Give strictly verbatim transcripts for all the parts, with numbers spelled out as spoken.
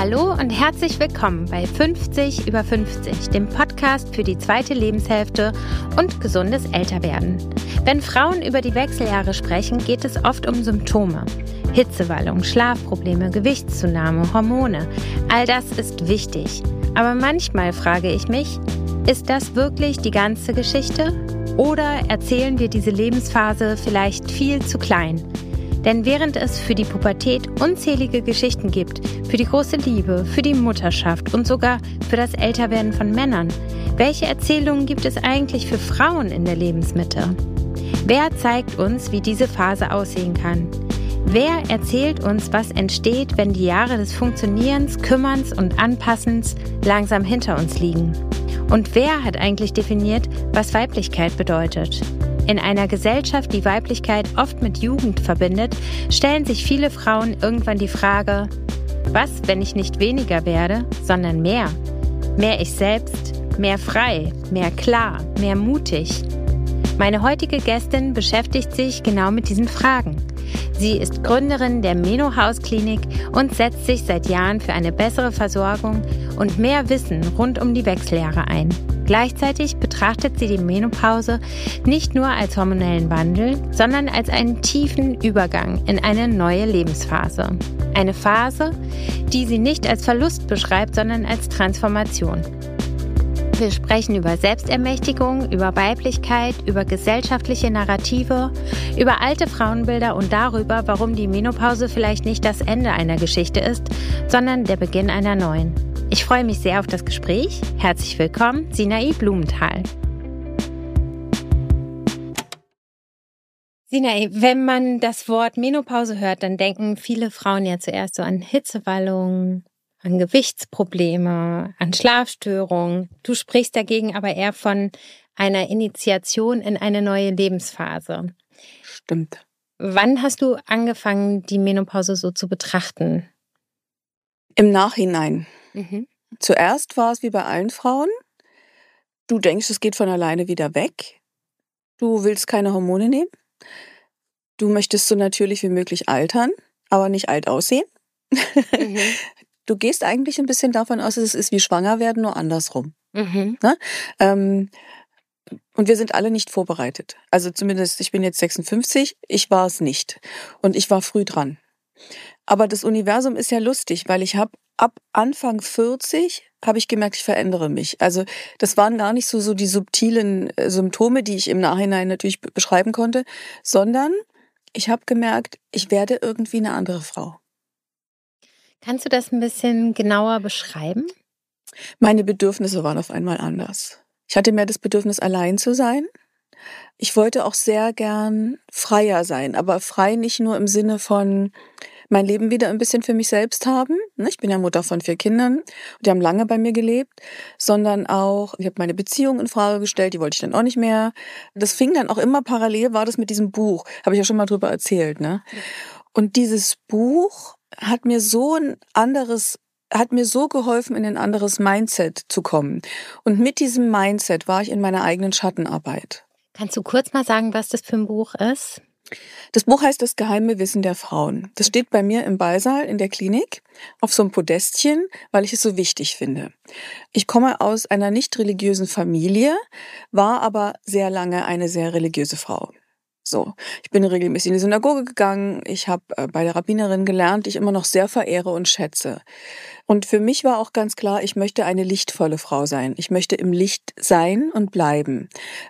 Hallo und herzlich willkommen bei fünfzig über fünfzig, dem Podcast für die zweite Lebenshälfte und gesundes Älterwerden. Wenn Frauen über die Wechseljahre sprechen, geht es oft um Symptome. Hitzewallung, Schlafprobleme, Gewichtszunahme, Hormone, all das ist wichtig. Aber manchmal frage ich mich, ist das wirklich die ganze Geschichte? Oder erzählen wir diese Lebensphase vielleicht viel zu klein? Denn während es für die Pubertät unzählige Geschichten gibt, für die große Liebe, für die Mutterschaft und sogar für das Älterwerden von Männern, welche Erzählungen gibt es eigentlich für Frauen in der Lebensmitte? Wer zeigt uns, wie diese Phase aussehen kann? Wer erzählt uns, was entsteht, wenn die Jahre des Funktionierens, Kümmerns und Anpassens langsam hinter uns liegen? Und wer hat eigentlich definiert, was Weiblichkeit bedeutet? In einer Gesellschaft, die Weiblichkeit oft mit Jugend verbindet, stellen sich viele Frauen irgendwann die Frage, was, wenn ich nicht weniger werde, sondern mehr? Mehr ich selbst, mehr frei, mehr klar, mehr mutig. Meine heutige Gästin beschäftigt sich genau mit diesen Fragen. Sie ist Gründerin der Meno-Haus-Klinik und setzt sich seit Jahren für eine bessere Versorgung und mehr Wissen rund um die Wechseljahre ein. Gleichzeitig betrachtet sie die Menopause nicht nur als hormonellen Wandel, sondern als einen tiefen Übergang in eine neue Lebensphase. Eine Phase, die sie nicht als Verlust beschreibt, sondern als Transformation. Wir sprechen über Selbstermächtigung, über Weiblichkeit, über gesellschaftliche Narrative, über alte Frauenbilder und darüber, warum die Menopause vielleicht nicht das Ende einer Geschichte ist, sondern der Beginn einer neuen. Ich freue mich sehr auf das Gespräch. Herzlich willkommen, Sinai Blumenthal. Sinai, wenn man das Wort Menopause hört, dann denken viele Frauen ja zuerst so an Hitzewallungen, an Gewichtsprobleme, an Schlafstörungen. Du sprichst dagegen aber eher von einer Initiation in eine neue Lebensphase. Stimmt. Wann hast du angefangen, die Menopause so zu betrachten? Im Nachhinein. Mhm. Zuerst war es wie bei allen Frauen. Du denkst, es geht von alleine wieder weg. Du willst keine Hormone nehmen. Du möchtest so natürlich wie möglich altern, aber nicht alt aussehen. Mhm. Du gehst eigentlich ein bisschen davon aus, dass es ist wie schwanger werden, nur andersrum. Mhm. Ne? Ähm, und wir sind alle nicht vorbereitet. Also zumindest, ich bin jetzt sechsundfünfzig, ich war es nicht. Und ich war früh dran. Aber das Universum ist ja lustig, weil ich habe ab Anfang vierzig habe ich gemerkt, ich verändere mich. Also das waren gar nicht so, so die subtilen äh, Symptome, die ich im Nachhinein natürlich be- beschreiben konnte, sondern ich habe gemerkt, ich werde irgendwie eine andere Frau. Kannst du das ein bisschen genauer beschreiben? Meine Bedürfnisse waren auf einmal anders. Ich hatte mehr das Bedürfnis, allein zu sein. Ich wollte auch sehr gern freier sein, aber frei nicht nur im Sinne von mein Leben wieder ein bisschen für mich selbst haben. Ich bin ja Mutter von vier Kindern, die haben lange bei mir gelebt, sondern auch, ich habe meine Beziehung in Frage gestellt, die wollte ich dann auch nicht mehr. Das fing dann auch immer parallel, war das mit diesem Buch, habe ich ja schon mal drüber erzählt. Ne? Und dieses Buch hat mir so ein anderes hat mir so geholfen, in ein anderes Mindset zu kommen. Und mit diesem Mindset war ich in meiner eigenen Schattenarbeit. Kannst du kurz mal sagen, was das für ein Buch ist? Das Buch heißt Das geheime Wissen der Frauen. Das steht bei mir im Ballsaal in der Klinik auf so einem Podestchen, weil ich es so wichtig finde. Ich komme aus einer nicht religiösen Familie, war aber sehr lange eine sehr religiöse Frau. So, ich bin regelmäßig in die Synagoge gegangen, ich habe bei der Rabbinerin gelernt, die ich immer noch sehr verehre und schätze. Und für mich war auch ganz klar, ich möchte eine lichtvolle Frau sein. Ich möchte im Licht sein und bleiben.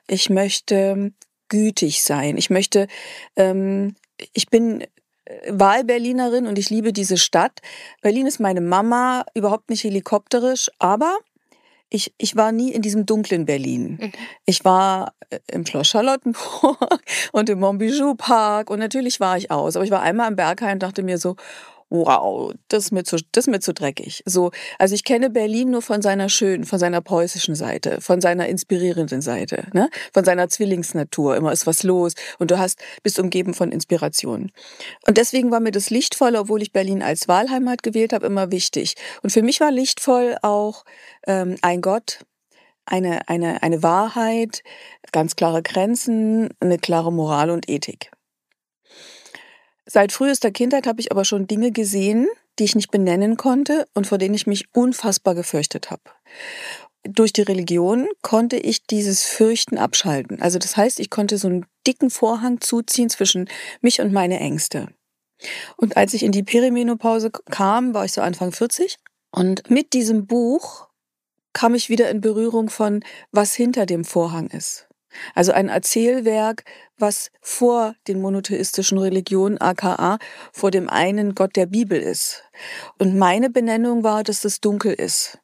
Ich möchte gütig sein. Ich möchte, ähm, ich bin Wahlberlinerin und ich liebe diese Stadt. Berlin ist meine Mama, überhaupt nicht helikopterisch, aber Ich, ich war nie in diesem dunklen Berlin. Mhm. Ich war im Schloss Charlottenburg und im Montbijou Park und natürlich war ich aus. Aber ich war einmal am Berghain und dachte mir so, wow, das ist mir zu, das ist mir zu dreckig. So, also ich kenne Berlin nur von seiner schönen, von seiner preußischen Seite, von seiner inspirierenden Seite, ne? Von seiner Zwillingsnatur. Immer ist was los und du hast, bist umgeben von Inspiration. Und deswegen war mir das Lichtvoll, obwohl ich Berlin als Wahlheimat gewählt habe, immer wichtig. Und für mich war lichtvoll auch ähm, ein Gott, eine, eine, eine Wahrheit, ganz klare Grenzen, eine klare Moral und Ethik. Seit frühester Kindheit habe ich aber schon Dinge gesehen, die ich nicht benennen konnte und vor denen ich mich unfassbar gefürchtet habe. Durch die Religion konnte ich dieses Fürchten abschalten. Also das heißt, ich konnte so einen dicken Vorhang zuziehen zwischen mich und meine Ängste. Und als ich in die Perimenopause kam, war ich so Anfang vierzig. Und mit diesem Buch kam ich wieder in Berührung von, was hinter dem Vorhang ist. Also ein Erzählwerk, was vor den monotheistischen Religionen, aka vor dem einen Gott der Bibel ist. Und meine Benennung war, dass das dunkel ist.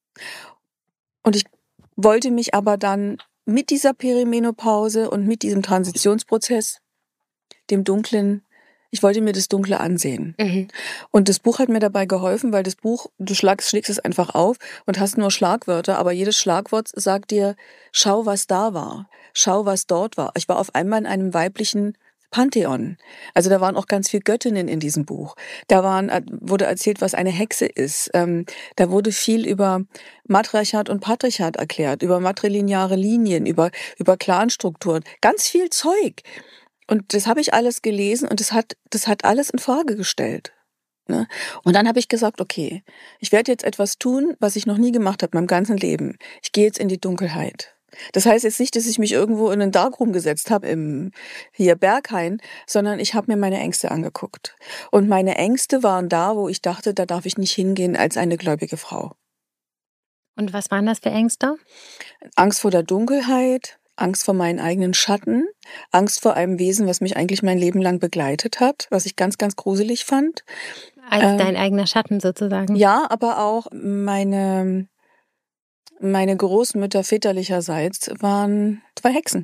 Und ich wollte mich aber dann mit dieser Perimenopause und mit diesem Transitionsprozess, dem Dunklen, ich wollte mir das Dunkle ansehen. Mhm. Und das Buch hat mir dabei geholfen, weil das Buch, du schlägst, schlägst es einfach auf und hast nur Schlagwörter, aber jedes Schlagwort sagt dir, schau, was da war, schau, was dort war. Ich war auf einmal in einem weiblichen Pantheon. Also da waren auch ganz viele Göttinnen in diesem Buch. Da waren, wurde erzählt, was eine Hexe ist. Ähm, da wurde viel über Matriarchat und Patriarchat erklärt, über matrilineare Linien, über, über Clanstrukturen. Ganz viel Zeug. Und das habe ich alles gelesen und das hat, das hat alles in Frage gestellt. Ne? Und dann habe ich gesagt, okay, ich werde jetzt etwas tun, was ich noch nie gemacht habe in meinem ganzen Leben. Ich gehe jetzt in die Dunkelheit. Das heißt jetzt nicht, dass ich mich irgendwo in einen Darkroom gesetzt habe im hier Berghain, sondern ich habe mir meine Ängste angeguckt. Und meine Ängste waren da, wo ich dachte, da darf ich nicht hingehen als eine gläubige Frau. Und was waren das für Ängste? Angst vor der Dunkelheit, Angst vor meinen eigenen Schatten, Angst vor einem Wesen, was mich eigentlich mein Leben lang begleitet hat, was ich ganz, ganz gruselig fand. Als ähm, dein eigener Schatten sozusagen. Ja, aber auch meine, meine Großmütter väterlicherseits waren zwei Hexen.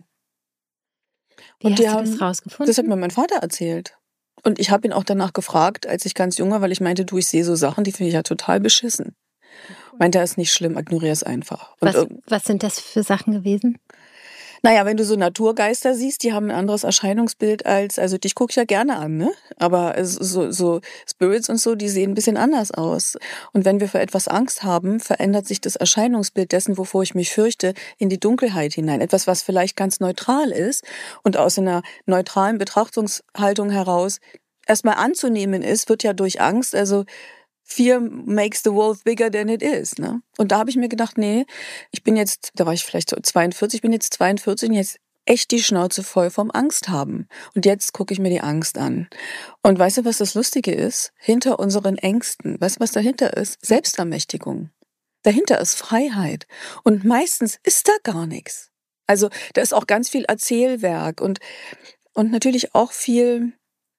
Wie und hast die du haben, das rausgefunden? Das hat mir mein Vater erzählt. Und ich habe ihn auch danach gefragt, als ich ganz jung war, weil ich meinte, du, ich sehe so Sachen, die finde ich ja total beschissen. Meinte er, ist nicht schlimm, ignoriere es einfach. Und was, was sind das für Sachen gewesen? Naja, wenn du so Naturgeister siehst, die haben ein anderes Erscheinungsbild als, also dich gucke ich ja gerne an, ne? Aber so, so Spirits und so, die sehen ein bisschen anders aus. Und wenn wir für etwas Angst haben, verändert sich das Erscheinungsbild dessen, wovor ich mich fürchte, in die Dunkelheit hinein. Etwas, was vielleicht ganz neutral ist und aus einer neutralen Betrachtungshaltung heraus erstmal anzunehmen ist, wird ja durch Angst, also Fear makes the wolf bigger than it is. Ne? Und da habe ich mir gedacht, nee, ich bin jetzt, da war ich vielleicht so zweiundvierzig, ich bin jetzt zweiundvierzig und jetzt echt die Schnauze voll vom Angst haben. Und jetzt gucke ich mir die Angst an. Und weißt du, was das Lustige ist? Hinter unseren Ängsten, weißt du, was dahinter ist? Selbstermächtigung. Dahinter ist Freiheit. Und meistens ist da gar nichts. Also da ist auch ganz viel Erzählwerk und, und natürlich auch viel.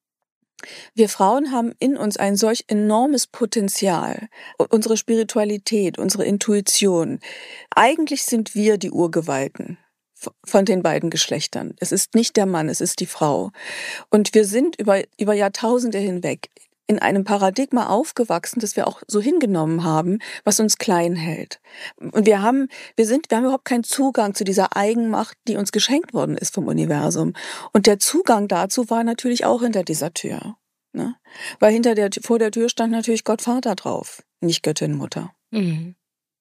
Wir Frauen haben in uns ein solch enormes Potenzial. Unsere Spiritualität, unsere Intuition. Eigentlich sind wir die Urgewalten von den beiden Geschlechtern. Es ist nicht der Mann, es ist die Frau. Und wir sind über, über Jahrtausende hinweg in einem Paradigma aufgewachsen, das wir auch so hingenommen haben, was uns klein hält. Und wir haben, wir sind, wir haben überhaupt keinen Zugang zu dieser Eigenmacht, die uns geschenkt worden ist vom Universum. Und der Zugang dazu war natürlich auch hinter dieser Tür, ne? Weil hinter der, vor der Tür stand natürlich Gott Vater drauf, nicht Göttin Mutter. Mhm.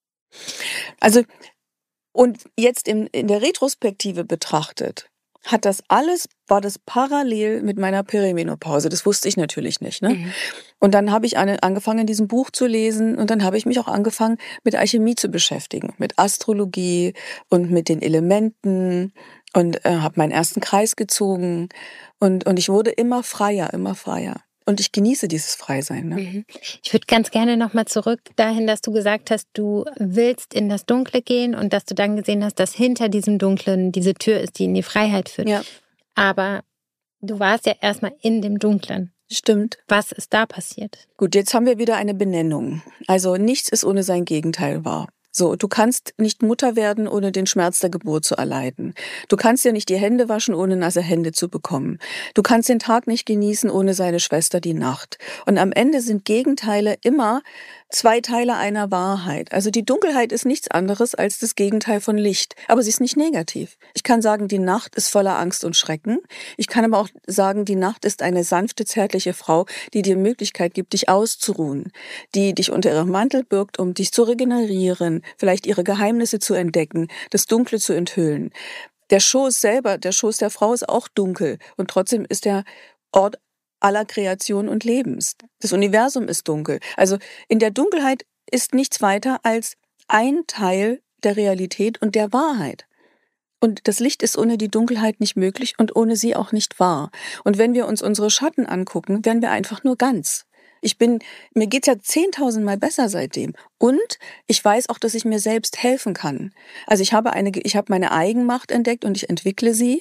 Also, und jetzt in, in der Retrospektive betrachtet, hat das alles, war das parallel mit meiner Perimenopause. Das wusste ich natürlich nicht. Ne? Mhm. Und dann habe ich eine, angefangen, in diesem Buch zu lesen und dann habe ich mich auch angefangen, mit Alchemie zu beschäftigen, mit Astrologie und mit den Elementen und äh, habe meinen ersten Kreis gezogen und, und ich wurde immer freier, immer freier. Und ich genieße dieses Freisein. Ne? Ich würde ganz gerne nochmal zurück dahin, dass du gesagt hast, du willst in das Dunkle gehen und dass du dann gesehen hast, dass hinter diesem Dunklen diese Tür ist, die in die Freiheit führt. Ja. Aber du warst ja erstmal in dem Dunklen. Stimmt. Was ist da passiert? Gut, jetzt haben wir wieder eine Benennung. Also nichts ist ohne sein Gegenteil wahr. So, du kannst nicht Mutter werden, ohne den Schmerz der Geburt zu erleiden. Du kannst ja nicht die Hände waschen, ohne nasse Hände zu bekommen. Du kannst den Tag nicht genießen, ohne seine Schwester die Nacht. Und am Ende sind Gegenteile immer zwei Teile einer Wahrheit. Also die Dunkelheit ist nichts anderes als das Gegenteil von Licht. Aber sie ist nicht negativ. Ich kann sagen, die Nacht ist voller Angst und Schrecken. Ich kann aber auch sagen, die Nacht ist eine sanfte, zärtliche Frau, die dir Möglichkeit gibt, dich auszuruhen, die dich unter ihrem Mantel birgt, um dich zu regenerieren, vielleicht ihre Geheimnisse zu entdecken, das Dunkle zu enthüllen. Der Schoß selber, der Schoß der Frau ist auch dunkel und trotzdem ist der Ort aller Kreation und Lebens. Das Universum ist dunkel. Also in der Dunkelheit ist nichts weiter als ein Teil der Realität und der Wahrheit. Und das Licht ist ohne die Dunkelheit nicht möglich und ohne sie auch nicht wahr. Und wenn wir uns unsere Schatten angucken, werden wir einfach nur ganz. Ich bin, mir geht's ja zehntausendmal besser seitdem. Und ich weiß auch, dass ich mir selbst helfen kann. Also ich habe eine, ich habe meine Eigenmacht entdeckt und ich entwickle sie.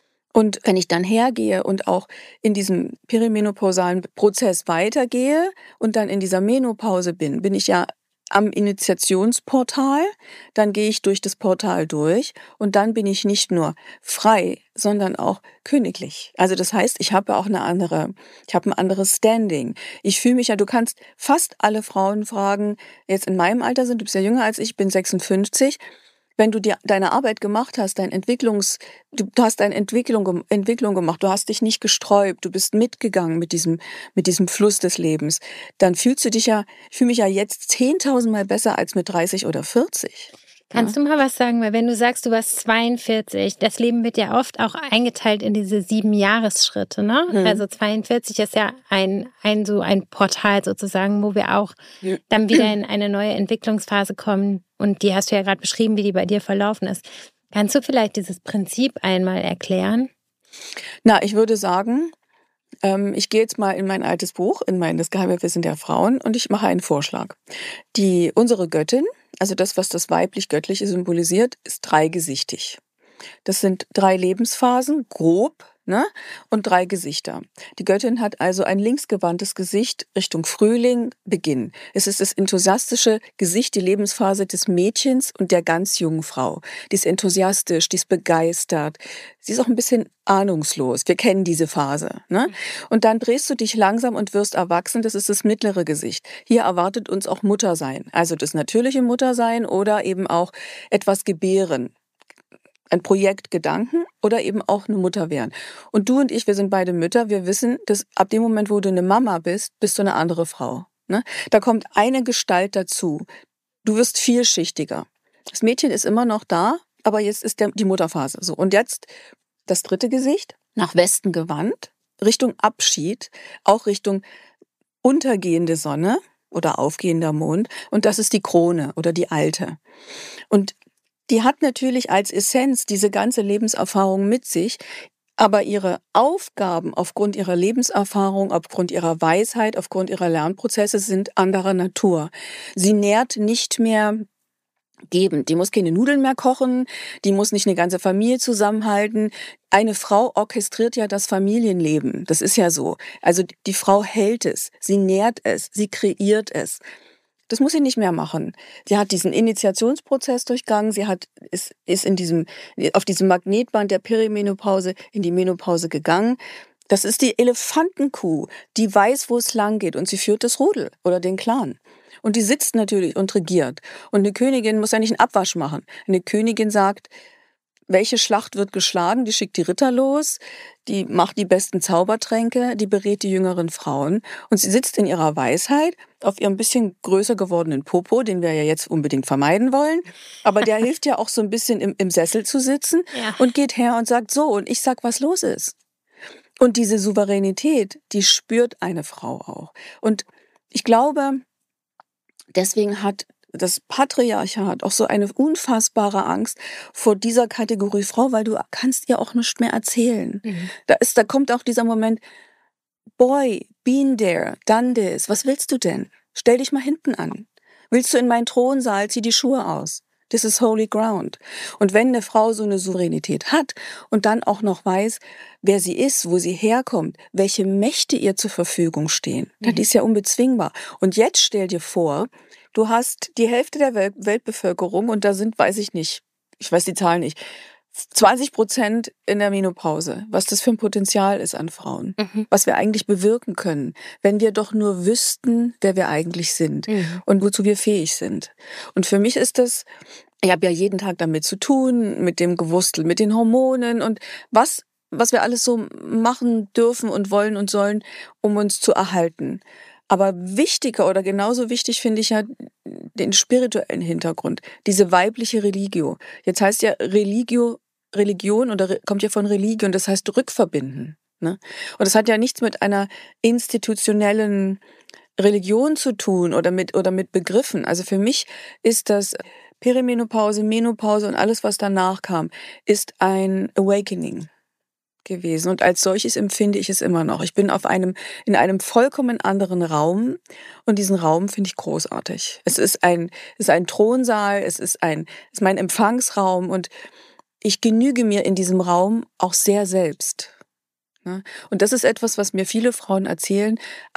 Und wenn ich dann hergehe und auch in diesem perimenopausalen Prozess weitergehe und dann in dieser Menopause bin, bin ich ja am Initiationsportal, dann gehe ich durch das Portal durch und dann bin ich nicht nur frei, sondern auch königlich. Also das heißt, ich habe auch eine andere, ich habe ein anderes Standing. Ich fühle mich ja, du kannst fast alle Frauen fragen, jetzt in meinem Alter sind, du bist ja jünger als ich, ich bin sechsundfünfzig, wenn du dir deine Arbeit gemacht hast, dein Entwicklungs, du hast eine Entwicklung, Entwicklung gemacht, du hast dich nicht gesträubt, du bist mitgegangen mit diesem, mit diesem Fluss des Lebens, dann fühlst du dich ja, ich fühle mich ja jetzt zehntausendmal besser als mit dreißig oder vierzig. Kannst ja? du mal was sagen? Weil wenn du sagst, du warst zweiundvierzig, das Leben wird ja oft auch eingeteilt in diese sieben Jahresschritte, ne? Hm. Also zweiundvierzig ist ja ein, ein so ein Portal sozusagen, wo wir auch hm. dann wieder in eine neue Entwicklungsphase kommen. Und die hast du ja gerade beschrieben, wie die bei dir verlaufen ist. Kannst du vielleicht dieses Prinzip einmal erklären? Na, ich würde sagen, ähm, ich gehe jetzt mal in mein altes Buch, in mein Das geheime Wissen der Frauen und ich mache einen Vorschlag. Die, unsere Göttin, also das, was das weiblich-göttliche symbolisiert, ist dreigesichtig. Das sind drei Lebensphasen, grob, ne? Und drei Gesichter. Die Göttin hat also ein linksgewandtes Gesicht Richtung Frühling, Beginn. Es ist das enthusiastische Gesicht, die Lebensphase des Mädchens und der ganz jungen Frau. Die ist enthusiastisch, die ist begeistert. Sie ist auch ein bisschen ahnungslos. Wir kennen diese Phase, ne? Und dann drehst du dich langsam und wirst erwachsen. Das ist das mittlere Gesicht. Hier erwartet uns auch Muttersein. Also das natürliche Muttersein oder eben auch etwas gebären. Ein Projekt Gedanken oder eben auch eine Mutter werden. Und du und ich, wir sind beide Mütter, wir wissen, dass ab dem Moment, wo du eine Mama bist, bist du eine andere Frau. Ne? Da kommt eine Gestalt dazu. Du wirst vielschichtiger. Das Mädchen ist immer noch da, aber jetzt ist der, die Mutterphase so. Und jetzt das dritte Gesicht, nach Westen gewandt, Richtung Abschied, auch Richtung untergehende Sonne oder aufgehender Mond. Und das ist die Krone oder die Alte. Und die hat natürlich als Essenz diese ganze Lebenserfahrung mit sich, aber ihre Aufgaben aufgrund ihrer Lebenserfahrung, aufgrund ihrer Weisheit, aufgrund ihrer Lernprozesse sind anderer Natur. Sie nährt nicht mehr gebend. Die muss keine Nudeln mehr kochen, die muss nicht eine ganze Familie zusammenhalten. Eine Frau orchestriert ja das Familienleben. Das ist ja so. Also die Frau hält es, sie nährt es, sie kreiert es. Das muss sie nicht mehr machen. Sie hat diesen Initiationsprozess durchgangen, sie hat, ist, ist in diesem, auf diesem Magnetband der Perimenopause in die Menopause gegangen. Das ist die Elefantenkuh, die weiß, wo es lang geht und sie führt das Rudel oder den Clan. Und die sitzt natürlich und regiert. Und eine Königin muss ja nicht einen Abwasch machen. Eine Königin sagt, welche Schlacht wird geschlagen, die schickt die Ritter los, die macht die besten Zaubertränke, die berät die jüngeren Frauen. Und sie sitzt in ihrer Weisheit auf ihrem bisschen größer gewordenen Popo, den wir ja jetzt unbedingt vermeiden wollen. Aber der hilft ja auch so ein bisschen im, im Sessel zu sitzen ja. Und geht her und sagt so, und ich sag, was los ist. Und diese Souveränität, die spürt eine Frau auch. Und ich glaube, deswegen hat das Patriarchat auch so eine unfassbare Angst vor dieser Kategorie Frau, weil du kannst ihr auch nichts mehr erzählen. Mhm. Da ist, da kommt auch dieser Moment, boy, been there, done this, was willst du denn? Stell dich mal hinten an. Willst du in meinen Thronsaal, zieh die Schuhe aus. This is holy ground. Und wenn eine Frau so eine Souveränität hat und dann auch noch weiß, wer sie ist, wo sie herkommt, welche Mächte ihr zur Verfügung stehen, mhm. das ist ja unbezwingbar. Und jetzt stell dir vor, du hast die Hälfte der Welt- Weltbevölkerung und da sind, weiß ich nicht, ich weiß die Zahlen nicht, zwanzig Prozent in der Menopause, was das für ein Potenzial ist an Frauen, mhm. was wir eigentlich bewirken können, wenn wir doch nur wüssten, wer wir eigentlich sind mhm. und wozu wir fähig sind. Und für mich ist das, ich habe ja jeden Tag damit zu tun, mit dem Gewustel, mit den Hormonen und was, was wir alles so machen dürfen und wollen und sollen, um uns zu erhalten. Aber wichtiger oder genauso wichtig finde ich ja den spirituellen Hintergrund, diese weibliche Religio. Jetzt heißt ja Religio, Religion oder kommt ja von Religion, das heißt rückverbinden. Ne? Und das hat ja nichts mit einer institutionellen Religion zu tun oder mit, oder mit Begriffen. Also für mich ist das Perimenopause, Menopause und alles, was danach kam, ist ein Awakening gewesen. Und als solches empfinde ich es immer noch. Ich bin auf einem, in einem vollkommen anderen Raum und diesen Raum finde ich großartig. Es ist ein, es ist ein Thronsaal, es ist ein, es ist mein Empfangsraum und ich genüge mir in diesem Raum auch sehr selbst. Und das ist etwas, was mir viele Frauen erzählen.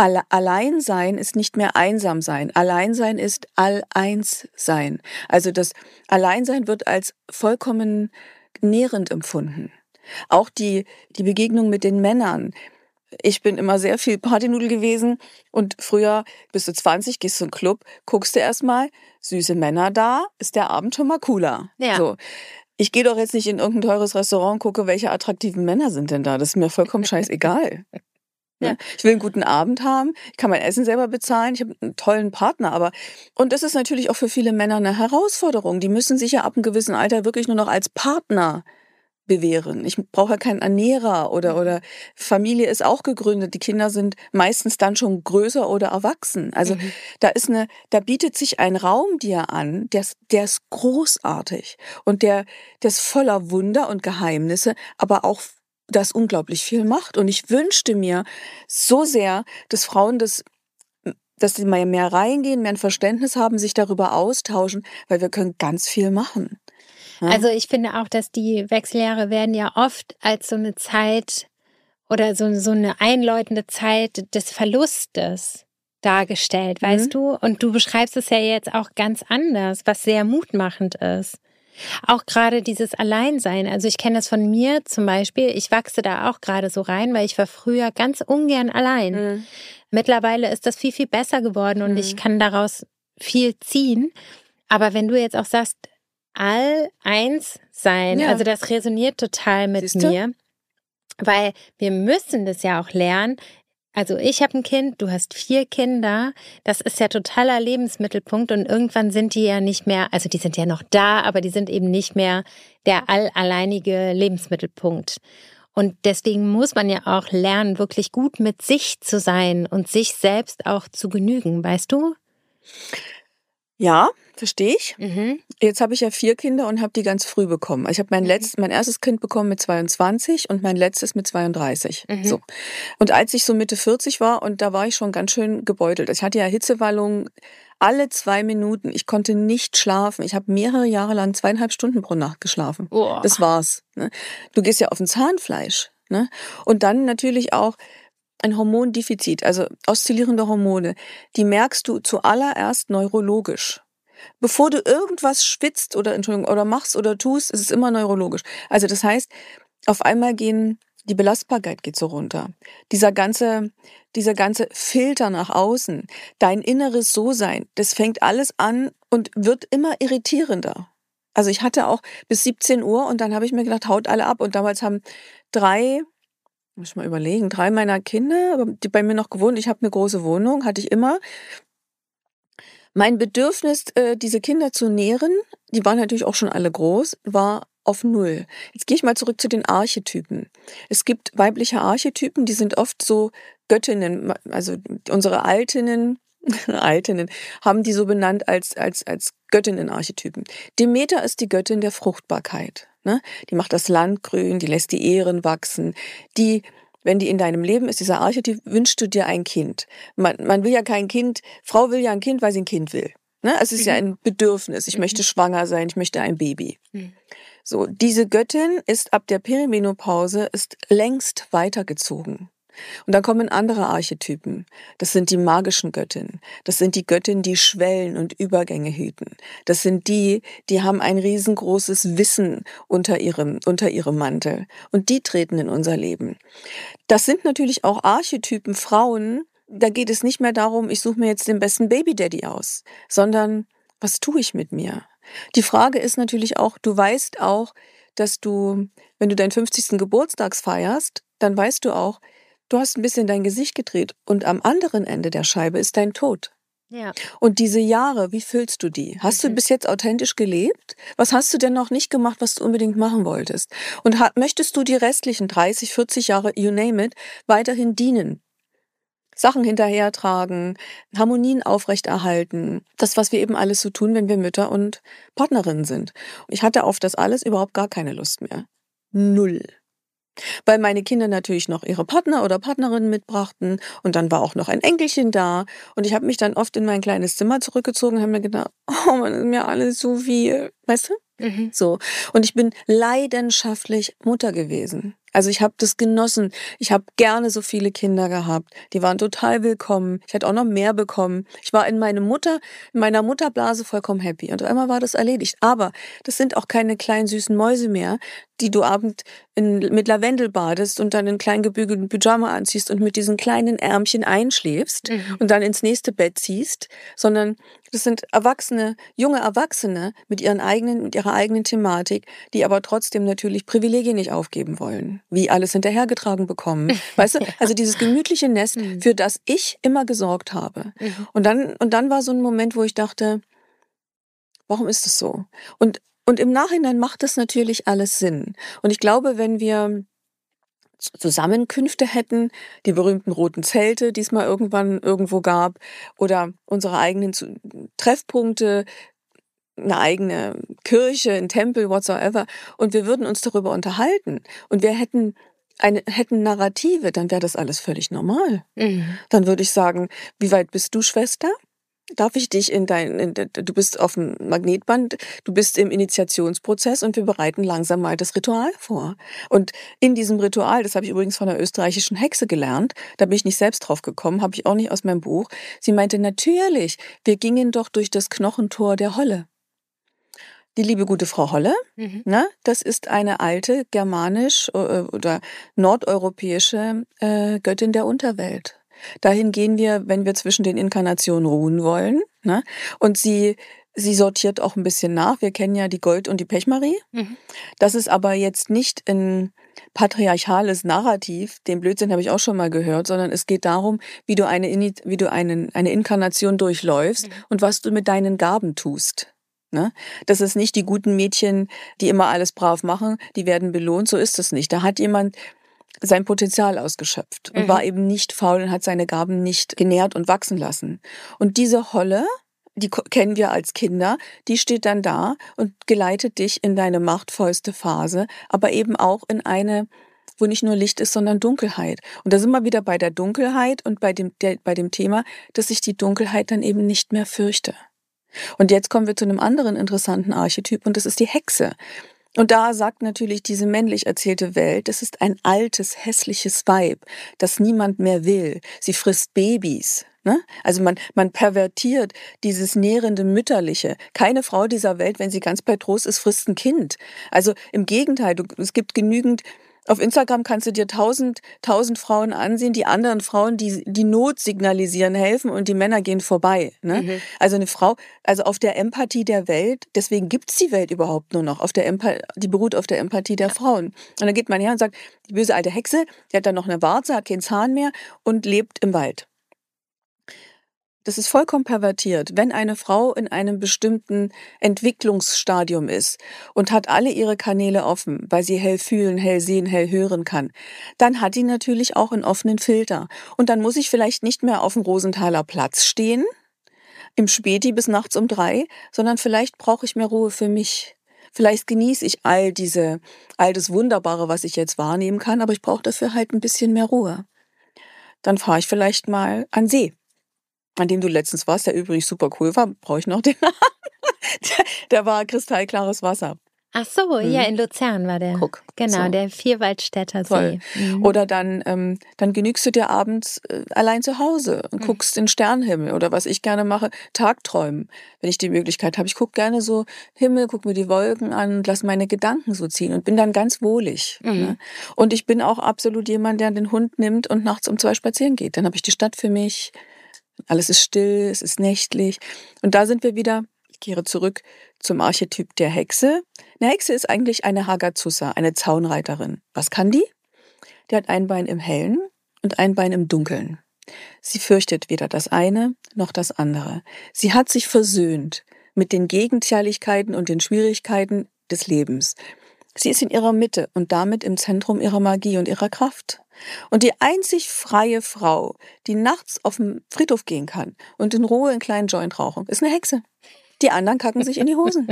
Alleinsein ist nicht mehr einsam sein. Alleinsein ist all-eins sein. Also das Alleinsein wird als vollkommen nährend empfunden. Auch die, die Begegnung mit den Männern. Ich bin immer sehr viel Partynudel gewesen und früher bist du zwanzig, gehst zu einem Club, guckst du erstmal, süße Männer da, ist der Abend schon mal cooler. Ja. So. Ich gehe doch jetzt nicht in irgendein teures Restaurant und gucke, welche attraktiven Männer sind denn da. Das ist mir vollkommen scheißegal. Ja. Ich will einen guten Abend haben, ich kann mein Essen selber bezahlen, ich habe einen tollen Partner. Aber und das ist natürlich auch für viele Männer eine Herausforderung. Die müssen sich ja ab einem gewissen Alter wirklich nur noch als Partner bewähren. Ich brauche ja keinen Ernährer oder, oder Familie ist auch gegründet. Die Kinder sind meistens dann schon größer oder erwachsen. Also mhm. da ist eine, da bietet sich ein Raum dir an, der ist, der ist großartig und der, der ist voller Wunder und Geheimnisse, aber auch das unglaublich viel macht. Und ich wünschte mir so sehr, dass Frauen das dass sie mal mehr reingehen, mehr ein Verständnis haben, sich darüber austauschen, weil wir können ganz viel machen. Also ich finde auch, dass die Wechseljahre werden ja oft als so eine Zeit oder so, so eine einläutende Zeit des Verlustes dargestellt, weißt mhm. du? Und du beschreibst es ja jetzt auch ganz anders, was sehr mutmachend ist. Auch gerade dieses Alleinsein. Also ich kenne das von mir zum Beispiel. Ich wachse da auch gerade so rein, weil ich war früher ganz ungern allein. Mhm. Mittlerweile ist das viel, viel besser geworden und mhm. ich kann daraus viel ziehen. Aber wenn du jetzt auch sagst, all eins sein. Ja. Also das resoniert total mit Siehst mir, du? Weil wir müssen das ja auch lernen. Also ich habe ein Kind, du hast vier Kinder. Das ist ja totaler Lebensmittelpunkt und irgendwann sind die ja nicht mehr, also die sind ja noch da, aber die sind eben nicht mehr der allalleinige Lebensmittelpunkt. Und deswegen muss man ja auch lernen, wirklich gut mit sich zu sein und sich selbst auch zu genügen, weißt du? Ja, verstehe ich. Mhm. Jetzt habe ich ja vier Kinder und habe die ganz früh bekommen. Ich habe mein, mhm. letzt, mein erstes Kind bekommen mit zweiundzwanzig und mein letztes mit zweiunddreißig. Mhm. So. Und als ich so Mitte vierzig war, und da war ich schon ganz schön gebeutelt. Ich hatte ja Hitzewallungen alle zwei Minuten. Ich konnte nicht schlafen. Ich habe mehrere Jahre lang zweieinhalb Stunden pro Nacht geschlafen. Oh. Das war's. Ne? Du gehst ja auf ein Zahnfleisch. Ne? Und dann natürlich auch ein Hormondefizit, also oszillierende Hormone, die merkst du zuallererst neurologisch. Bevor du irgendwas schwitzt oder Entschuldigung oder machst oder tust, ist es immer neurologisch. Also das heißt, auf einmal gehen die Belastbarkeit geht so runter. Dieser ganze, dieser ganze Filter nach außen, dein inneres So-Sein, das fängt alles an und wird immer irritierender. Also ich hatte auch bis siebzehn Uhr und dann habe ich mir gedacht, haut alle ab. Und damals haben drei Muss ich mal überlegen. Drei meiner Kinder, die bei mir noch gewohnt, ich habe eine große Wohnung, hatte ich immer. Mein Bedürfnis, diese Kinder zu nähren, die waren natürlich auch schon alle groß, war auf Null. Jetzt gehe ich mal zurück zu den Archetypen. Es gibt weibliche Archetypen, die sind oft so Göttinnen, also unsere Altinnen, Altinnen haben die so benannt als, als, als Göttinnen-Archetypen. Demeter ist die Göttin der Fruchtbarkeit. Ne? Die macht das Land grün, die lässt die Ähren wachsen. Die, wenn die in deinem Leben ist, dieser Archetyp, wünschst du dir ein Kind. Man, man will ja kein Kind, Frau will ja ein Kind, weil sie ein Kind will. Ne? Es ist mhm. ja ein Bedürfnis. Ich mhm. möchte schwanger sein, ich möchte ein Baby. Mhm. So, diese Göttin ist ab der Perimenopause ist längst weitergezogen. Und dann kommen andere Archetypen. Das sind die magischen Göttinnen. Das sind die Göttinnen, die Schwellen und Übergänge hüten. Das sind die, die haben ein riesengroßes Wissen unter ihrem, unter ihrem Mantel. Und die treten in unser Leben. Das sind natürlich auch Archetypen Frauen. Da geht es nicht mehr darum, ich suche mir jetzt den besten Baby-Daddy aus, sondern was tue ich mit mir? Die Frage ist natürlich auch, du weißt auch, dass du, wenn du deinen fünfzigsten Geburtstag feierst, dann weißt du auch, du hast ein bisschen dein Gesicht gedreht und am anderen Ende der Scheibe ist dein Tod. Ja. Und diese Jahre, wie füllst du die? Hast mhm. du bis jetzt authentisch gelebt? Was hast du denn noch nicht gemacht, was du unbedingt machen wolltest? Und ha- möchtest du die restlichen dreißig, vierzig Jahre, you name it, weiterhin dienen? Sachen hinterhertragen, Harmonien aufrechterhalten. Das, was wir eben alles so tun, wenn wir Mütter und Partnerinnen sind. Ich hatte auf das alles überhaupt gar keine Lust mehr. Null. Weil meine Kinder natürlich noch ihre Partner oder Partnerinnen mitbrachten und dann war auch noch ein Enkelchen da und ich habe mich dann oft in mein kleines Zimmer zurückgezogen und habe mir gedacht, oh man, ist mir alles so viel, weißt du? Mhm. So. Und ich bin leidenschaftlich Mutter gewesen. Also ich habe das genossen. Ich habe gerne so viele Kinder gehabt. Die waren total willkommen. Ich hätte auch noch mehr bekommen. Ich war in meine Mutter, in meiner Mutterblase vollkommen happy. Und einmal war das erledigt. Aber das sind auch keine kleinen süßen Mäuse mehr, die du abend in, mit Lavendel badest und dann in klein gebügelten Pyjama anziehst und mit diesen kleinen Ärmchen einschläfst mhm. und dann ins nächste Bett ziehst, sondern das sind Erwachsene, junge Erwachsene mit ihren eigenen, mit ihrer eigenen Thematik, die aber trotzdem natürlich Privilegien nicht aufgeben wollen, wie alles hinterhergetragen bekommen. Weißt du? Ja. Also dieses gemütliche Nest, mhm. für das ich immer gesorgt habe. Mhm. Und dann, und dann war so ein Moment, wo ich dachte, warum ist es so? Und, und im Nachhinein macht das natürlich alles Sinn. Und ich glaube, wenn wir Zusammenkünfte hätten, die berühmten roten Zelte, die es mal irgendwann irgendwo gab, oder unsere eigenen Treffpunkte, eine eigene Kirche, ein Tempel, whatsoever, und wir würden uns darüber unterhalten und wir hätten eine, hätten Narrative, dann wäre das alles völlig normal. Mhm. Dann würde ich sagen, wie weit bist du, Schwester? Darf ich dich in dein, in, du bist auf dem Magnetband, du bist im Initiationsprozess und wir bereiten langsam mal das Ritual vor. Und in diesem Ritual, das habe ich übrigens von einer österreichischen Hexe gelernt, da bin ich nicht selbst drauf gekommen, habe ich auch nicht aus meinem Buch. Sie meinte, natürlich, wir gingen doch durch das Knochentor der Holle. Die liebe gute Frau Holle, mhm. ne, das ist eine alte germanisch äh, oder nordeuropäische äh, Göttin der Unterwelt. Dahin gehen wir, wenn wir zwischen den Inkarnationen ruhen wollen. Ne? Und sie, sie sortiert auch ein bisschen nach. Wir kennen ja die Gold- und die Pechmarie. Mhm. Das ist aber jetzt nicht ein patriarchales Narrativ, den Blödsinn habe ich auch schon mal gehört, sondern es geht darum, wie du eine, wie du einen, eine Inkarnation durchläufst mhm. und was du mit deinen Gaben tust. Ne? Das ist nicht die guten Mädchen, die immer alles brav machen, die werden belohnt. So ist es nicht. Da hat jemand sein Potenzial ausgeschöpft und mhm. war eben nicht faul und hat seine Gaben nicht genährt und wachsen lassen. Und diese Holle, die kennen wir als Kinder, die steht dann da und geleitet dich in deine machtvollste Phase, aber eben auch in eine, wo nicht nur Licht ist, sondern Dunkelheit. Und da sind wir wieder bei der Dunkelheit und bei dem, der, bei dem Thema, dass ich die Dunkelheit dann eben nicht mehr fürchte. Und jetzt kommen wir zu einem anderen interessanten Archetyp und das ist die Hexe. Und da sagt natürlich diese männlich erzählte Welt, das ist ein altes, hässliches Weib, das niemand mehr will. Sie frisst Babys. Ne? Also man, man pervertiert dieses nährende Mütterliche. Keine Frau dieser Welt, wenn sie ganz bei Trost ist, frisst ein Kind. Also im Gegenteil, du, es gibt genügend. Auf Instagram kannst du dir tausend, tausend Frauen ansehen, die anderen Frauen, die die Not signalisieren, helfen und die Männer gehen vorbei. Ne? Mhm. Also eine Frau, also auf der Empathie der Welt, deswegen gibt's die Welt überhaupt nur noch, auf der Empa- die beruht auf der Empathie der Frauen. Und dann geht man her und sagt, die böse alte Hexe, die hat dann noch eine Warze, hat keinen Zahn mehr und lebt im Wald. Das ist vollkommen pervertiert. Wenn eine Frau in einem bestimmten Entwicklungsstadium ist und hat alle ihre Kanäle offen, weil sie hell fühlen, hell sehen, hell hören kann, dann hat die natürlich auch einen offenen Filter. Und dann muss ich vielleicht nicht mehr auf dem Rosenthaler Platz stehen, im Späti bis nachts um drei, sondern vielleicht brauche ich mehr Ruhe für mich. Vielleicht genieße ich all diese, all das Wunderbare, was ich jetzt wahrnehmen kann, aber ich brauche dafür halt ein bisschen mehr Ruhe. Dann fahre ich vielleicht mal an See, an dem du letztens warst, der übrigens super cool war, brauche ich noch den Namen. Der, der war kristallklares Wasser. Ach so, mhm. ja, in Luzern war der. Guck, genau, so. Der Vierwaldstätter Toll. See. Mhm. Oder dann, ähm, dann genügst du dir abends äh, allein zu Hause und mhm. guckst den Sternenhimmel. Oder was ich gerne mache, Tagträumen, wenn ich die Möglichkeit habe. Ich gucke gerne so Himmel, gucke mir die Wolken an und lass meine Gedanken so ziehen und bin dann ganz wohlig. Mhm. Ne? Und ich bin auch absolut jemand, der den Hund nimmt und nachts um zwei spazieren geht. Dann habe ich die Stadt für mich. Alles ist still, es ist nächtlich. Und da sind wir wieder, ich kehre zurück zum Archetyp der Hexe. Eine Hexe ist eigentlich eine Hagazusa, eine Zaunreiterin. Was kann die? Die hat ein Bein im Hellen und ein Bein im Dunkeln. Sie fürchtet weder das eine noch das andere. Sie hat sich versöhnt mit den Gegenteiligkeiten und den Schwierigkeiten des Lebens. Sie ist in ihrer Mitte und damit im Zentrum ihrer Magie und ihrer Kraft. Und die einzig freie Frau, die nachts auf den Friedhof gehen kann und in Ruhe einen kleinen Joint rauchen, ist eine Hexe. Die anderen kacken sich in die Hosen.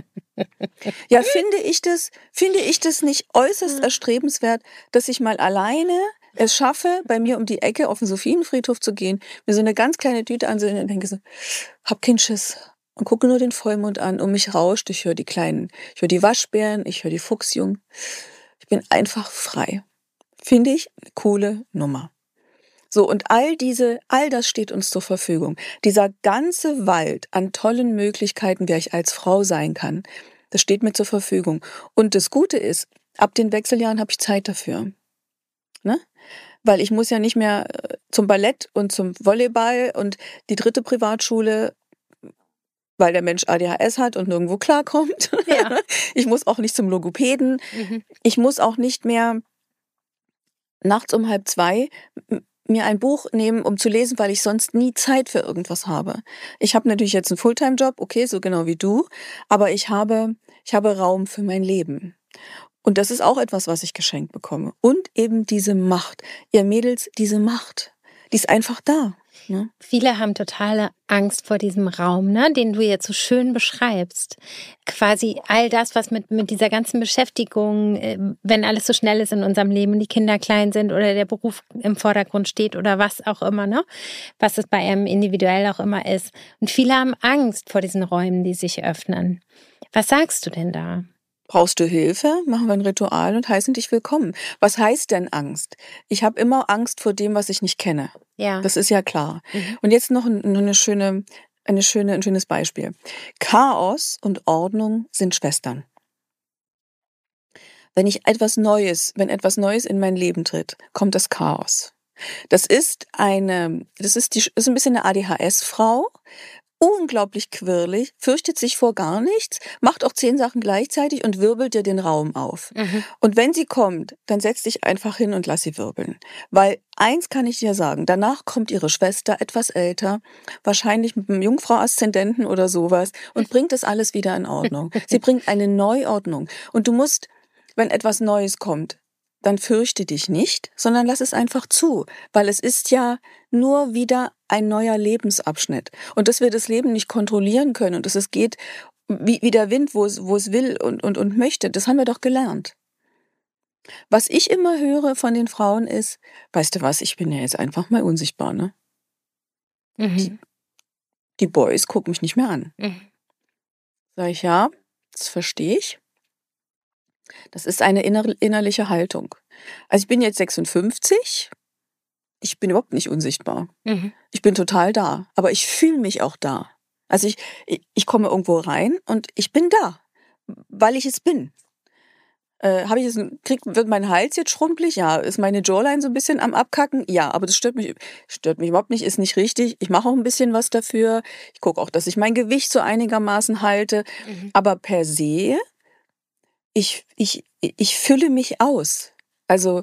Ja, finde ich das, finde ich das nicht äußerst erstrebenswert, dass ich mal alleine es schaffe, bei mir um die Ecke auf den Sophienfriedhof zu gehen, mir so eine ganz kleine Tüte ansehen und denke so, hab keinen Schiss. Und gucke nur den Vollmond an, um mich rauscht. Ich höre die kleinen, ich höre die Waschbären, ich höre die Fuchsjungen. Ich bin einfach frei. Finde ich eine coole Nummer. So, und all diese, all das steht uns zur Verfügung. Dieser ganze Wald an tollen Möglichkeiten, wer ich als Frau sein kann, das steht mir zur Verfügung. Und das Gute ist, ab den Wechseljahren habe ich Zeit dafür. Ne? Weil ich muss ja nicht mehr zum Ballett und zum Volleyball und die dritte Privatschule, weil der Mensch A D H S hat und nirgendwo klarkommt. Ja. Ich muss auch nicht zum Logopäden. Mhm. Ich muss auch nicht mehr nachts um halb zwei mir ein Buch nehmen, um zu lesen, weil ich sonst nie Zeit für irgendwas habe. Ich habe natürlich jetzt einen Fulltime-Job, okay, so genau wie du, aber ich habe, ich habe Raum für mein Leben. Und das ist auch etwas, was ich geschenkt bekomme. Und eben diese Macht. Ihr Mädels, diese Macht, die ist einfach da. Ne? Viele haben totale Angst vor diesem Raum, ne, den du jetzt so schön beschreibst. Quasi all das, was mit, mit dieser ganzen Beschäftigung, wenn alles so schnell ist in unserem Leben, die Kinder klein sind oder der Beruf im Vordergrund steht oder was auch immer, ne, was es bei einem individuell auch immer ist. Und viele haben Angst vor diesen Räumen, die sich öffnen. Was sagst du denn da? Brauchst du Hilfe? Machen wir ein Ritual und heißen dich willkommen. Was heißt denn Angst? Ich habe immer Angst vor dem, was ich nicht kenne. Ja. Das ist ja klar. Mhm. Und jetzt noch eine schöne, eine schöne, ein schönes Beispiel. Chaos und Ordnung sind Schwestern. Wenn ich etwas Neues, wenn etwas Neues in mein Leben tritt, kommt das Chaos. Das ist eine, das ist die, ist ein bisschen eine A D H S-Frau. Unglaublich quirlig, fürchtet sich vor gar nichts, macht auch zehn Sachen gleichzeitig und wirbelt dir den Raum auf. Mhm. Und wenn sie kommt, dann setz dich einfach hin und lass sie wirbeln. Weil eins kann ich dir sagen, danach kommt ihre Schwester, etwas älter, wahrscheinlich mit einem Jungfrau-Aszendenten oder sowas und bringt das alles wieder in Ordnung. Sie bringt eine Neuordnung. Und du musst, wenn etwas Neues kommt, dann fürchte dich nicht, sondern lass es einfach zu, weil es ist ja nur wieder ein neuer Lebensabschnitt. Und dass wir das Leben nicht kontrollieren können und dass es geht wie, wie der Wind, wo es, wo es will und, und, und möchte, das haben wir doch gelernt. Was ich immer höre von den Frauen ist, weißt du was, ich bin ja jetzt einfach mal unsichtbar, ne? Mhm. Die, die Boys gucken mich nicht mehr an. Mhm. Sag ich, ja, das verstehe ich. Das ist eine inner- innerliche Haltung. Also ich bin jetzt sechsundfünfzig, ich bin überhaupt nicht unsichtbar. Mhm. Ich bin total da, aber ich fühle mich auch da. Also ich, ich, ich komme irgendwo rein und ich bin da, weil ich es bin. Äh, habe ich jetzt, krieg, wird mein Hals jetzt schrumpelig? Ja. Ist meine Jawline so ein bisschen am Abkacken? Ja, aber das stört mich, stört mich überhaupt nicht, ist nicht richtig. Ich mache auch ein bisschen was dafür. Ich gucke auch, dass ich mein Gewicht so einigermaßen halte. Mhm. Aber per se, ich, ich, ich fülle mich aus. Also.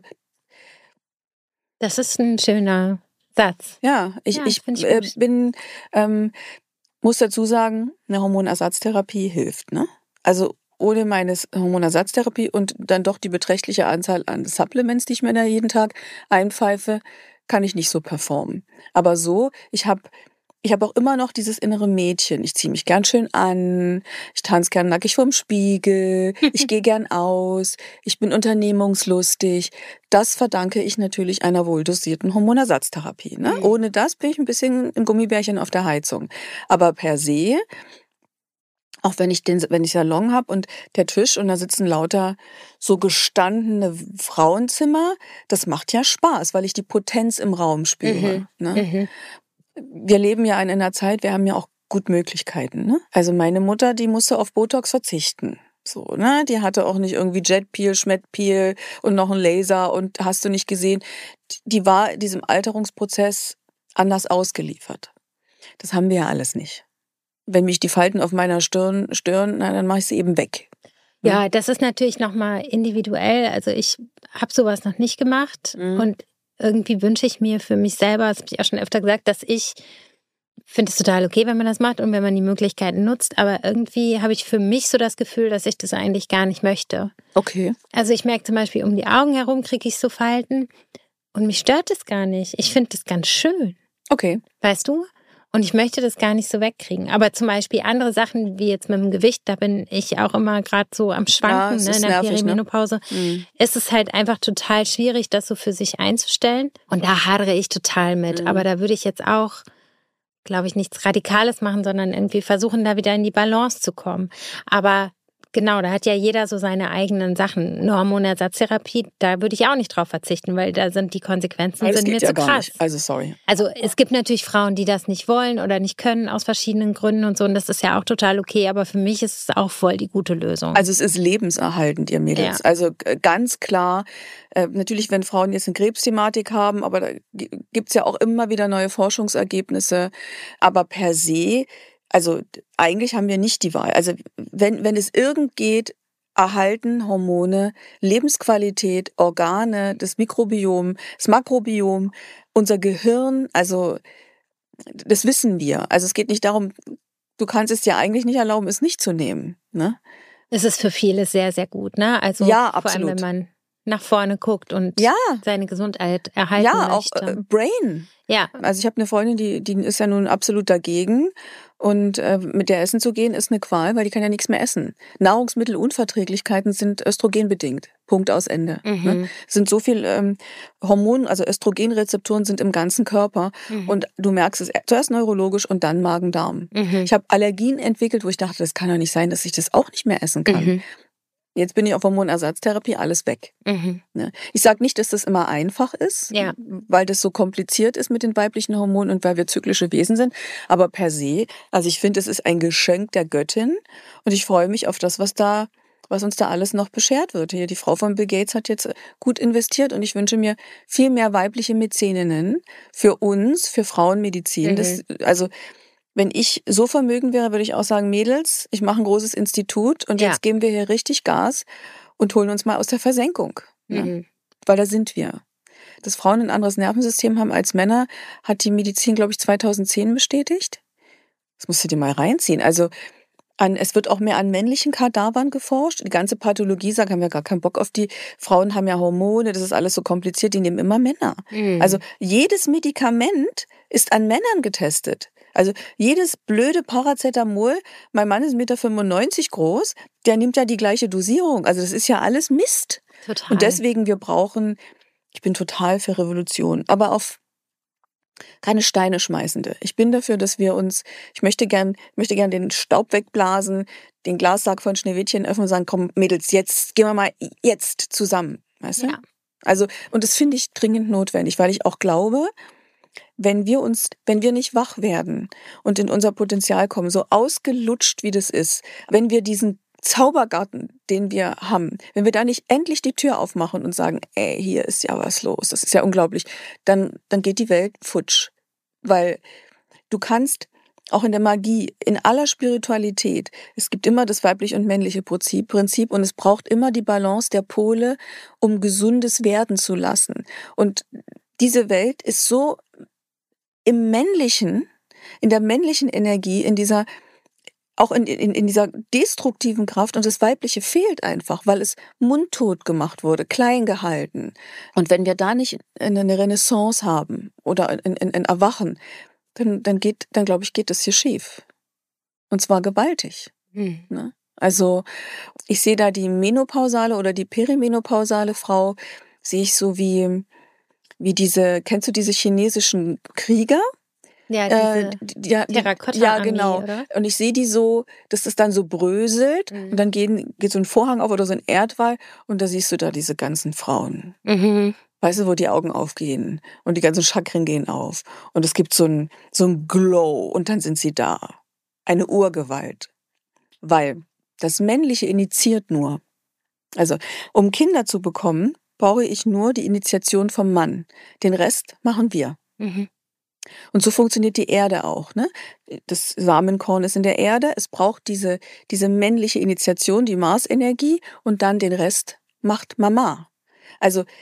Das ist ein schöner Satz. Ja, ich, ja, ich, ich äh, bin, ähm, muss dazu sagen, eine Hormonersatztherapie hilft, ne? Also, ohne meine Hormonersatztherapie und dann doch die beträchtliche Anzahl an Supplements, die ich mir da jeden Tag einpfeife, kann ich nicht so performen. Aber so, ich habe ich habe auch immer noch dieses innere Mädchen. Ich ziehe mich gern schön an, ich tanze gern nackig vorm Spiegel, ich gehe gern aus, ich bin unternehmungslustig. Das verdanke ich natürlich einer wohldosierten Hormonersatztherapie. Ne? Mhm. Ohne das bin ich ein bisschen ein Gummibärchen auf der Heizung. Aber per se, auch wenn ich den, wenn ich Salon habe und der Tisch und da sitzen lauter so gestandene Frauenzimmer, das macht ja Spaß, weil ich die Potenz im Raum spüre. Mhm. Ne? Mhm. Wir leben ja in einer Zeit, wir haben ja auch gut Möglichkeiten. Ne? Also meine Mutter, die musste auf Botox verzichten. So, ne? Die hatte auch nicht irgendwie Jetpeel, Schmettpeel und noch einen Laser und hast du nicht gesehen. Die war diesem Alterungsprozess anders ausgeliefert. Das haben wir ja alles nicht. Wenn mich die Falten auf meiner Stirn stören, na, dann mache ich sie eben weg. Ne? Ja, das ist natürlich nochmal individuell. Also ich habe sowas noch nicht gemacht mhm. und irgendwie wünsche ich mir für mich selber, das habe ich auch schon öfter gesagt, dass ich finde es total okay, wenn man das macht und wenn man die Möglichkeiten nutzt, aber irgendwie habe ich für mich so das Gefühl, dass ich das eigentlich gar nicht möchte. Okay. Also ich merke zum Beispiel, um die Augen herum kriege ich so Falten und mich stört das gar nicht. Ich finde das ganz schön. Okay. Weißt du? Und ich möchte das gar nicht so wegkriegen. Aber zum Beispiel andere Sachen, wie jetzt mit dem Gewicht, da bin ich auch immer gerade so am Schwanken, ja, ne, in der nervig, Perimenopause. Ne? Mhm. Ist es halt einfach total schwierig, das so für sich einzustellen. Und da hadere ich total mit. Mhm. Aber da würde ich jetzt auch, glaube ich, nichts Radikales machen, sondern irgendwie versuchen, da wieder in die Balance zu kommen. Aber genau, da hat ja jeder so seine eigenen Sachen. Eine Hormonersatztherapie, da würde ich auch nicht drauf verzichten, weil da sind die Konsequenzen das sind geht mir ja zu gar krass. Nicht. Also sorry. Also es gibt natürlich Frauen, die das nicht wollen oder nicht können aus verschiedenen Gründen und so. Und das ist ja auch total okay. Aber für mich ist es auch voll die gute Lösung. Also es ist lebenserhaltend, ihr Mädels. Ja. Also ganz klar, äh, natürlich, wenn Frauen jetzt eine Krebsthematik haben, aber da gibt's ja auch immer wieder neue Forschungsergebnisse. Aber per se, also eigentlich haben wir nicht die Wahl. Also wenn, wenn es irgend geht, erhalten Hormone, Lebensqualität, Organe, das Mikrobiom, das Makrobiom, unser Gehirn, also das wissen wir. Also es geht nicht darum, du kannst es dir eigentlich nicht erlauben, es nicht zu nehmen. Ne? Es ist für viele sehr, sehr gut, ne? Also ja, vor absolut. allem, wenn man nach vorne guckt und ja. seine Gesundheit erhalten ja, möchte. Ja, auch äh, Brain. Ja. Also ich habe eine Freundin, die, die ist ja nun absolut dagegen. Und äh, mit der essen zu gehen, ist eine Qual, weil die kann ja nichts mehr essen. Nahrungsmittelunverträglichkeiten sind östrogenbedingt. Punkt, aus Ende. Mhm. Ne? Es sind so viel ähm, Hormone, also Östrogenrezeptoren sind im ganzen Körper. Mhm. Und du merkst es zuerst neurologisch und dann Magen-Darm. Mhm. Ich habe Allergien entwickelt, wo ich dachte, das kann doch nicht sein, dass ich das auch nicht mehr essen kann. Mhm. Jetzt bin ich auf Hormonersatztherapie, alles weg. Mhm. Ich sage nicht, dass das immer einfach ist, ja. weil das so kompliziert ist mit den weiblichen Hormonen und weil wir zyklische Wesen sind. Aber per se, also ich finde, es ist ein Geschenk der Göttin und ich freue mich auf das, was da, was uns da alles noch beschert wird. Hier die Frau von Bill Gates hat jetzt gut investiert und ich wünsche mir viel mehr weibliche Mäzeninnen für uns, für Frauenmedizin. Mhm. Das, also wenn ich so vermögend wäre, würde ich auch sagen, Mädels, ich mache ein großes Institut und ja. jetzt geben wir hier richtig Gas und holen uns mal aus der Versenkung. Mhm. Ne? Weil da sind wir. Dass Frauen ein anderes Nervensystem haben als Männer, hat die Medizin, glaube ich, zweitausendzehn bestätigt. Das musst du dir mal reinziehen. Also an, es wird auch mehr an männlichen Kadavern geforscht. Die ganze Pathologie sagt, haben wir gar keinen Bock auf die. Frauen haben ja Hormone, das ist alles so kompliziert, die nehmen immer Männer. Mhm. Also jedes Medikament ist an Männern getestet. Also jedes blöde Paracetamol, mein Mann ist eins Komma fünfundneunzig Meter groß, der nimmt ja die gleiche Dosierung. Also das ist ja alles Mist. Total. Und deswegen, wir brauchen, ich bin total für Revolution, aber auf keine Steine schmeißende. Ich bin dafür, dass wir uns, ich möchte gern, möchte gern den Staub wegblasen, den Glassack von Schneewittchen öffnen und sagen, komm Mädels, jetzt gehen wir mal jetzt zusammen. Weißt du? Ja. Also, und das finde ich dringend notwendig, weil ich auch glaube, wenn wir uns, wenn wir nicht wach werden und in unser Potenzial kommen, so ausgelutscht wie das ist, wenn wir diesen Zaubergarten, den wir haben, wenn wir da nicht endlich die Tür aufmachen und sagen, ey, hier ist ja was los, das ist ja unglaublich, dann, dann geht die Welt futsch. Weil du kannst auch in der Magie, in aller Spiritualität, es gibt immer das weibliche und männliche Prinzip, Prinzip und es braucht immer die Balance der Pole, um Gesundes werden zu lassen. Und diese Welt ist so im Männlichen, in der männlichen Energie, in dieser, auch in, in, in dieser destruktiven Kraft und das Weibliche fehlt einfach, weil es mundtot gemacht wurde, klein gehalten. Und wenn wir da nicht eine Renaissance haben oder ein, ein, ein Erwachen, dann, dann geht, dann glaube ich, geht das hier schief. Und zwar gewaltig. Hm. Ne? Also, ich sehe da die menopausale oder die perimenopausale Frau, sehe ich so wie, wie diese, kennst du diese chinesischen Krieger? Ja, diese äh, ja, Terrakotta-Armee, ja, genau. Oder? Und ich sehe die so, dass das dann so bröselt mhm. und dann gehen, geht so ein Vorhang auf oder so ein Erdwall und da siehst du da diese ganzen Frauen. Mhm. Weißt du, wo die Augen aufgehen und die ganzen Chakren gehen auf und es gibt so ein, so ein Glow und dann sind sie da. Eine Urgewalt. Weil das Männliche initiiert nur. Also, um Kinder zu bekommen, brauche ich nur die Initiation vom Mann. Den Rest machen wir. Mhm. Und so funktioniert die Erde auch. Ne? Das Samenkorn ist in der Erde. Es braucht diese, diese männliche Initiation, die Marsenergie und dann den Rest macht Mama. Also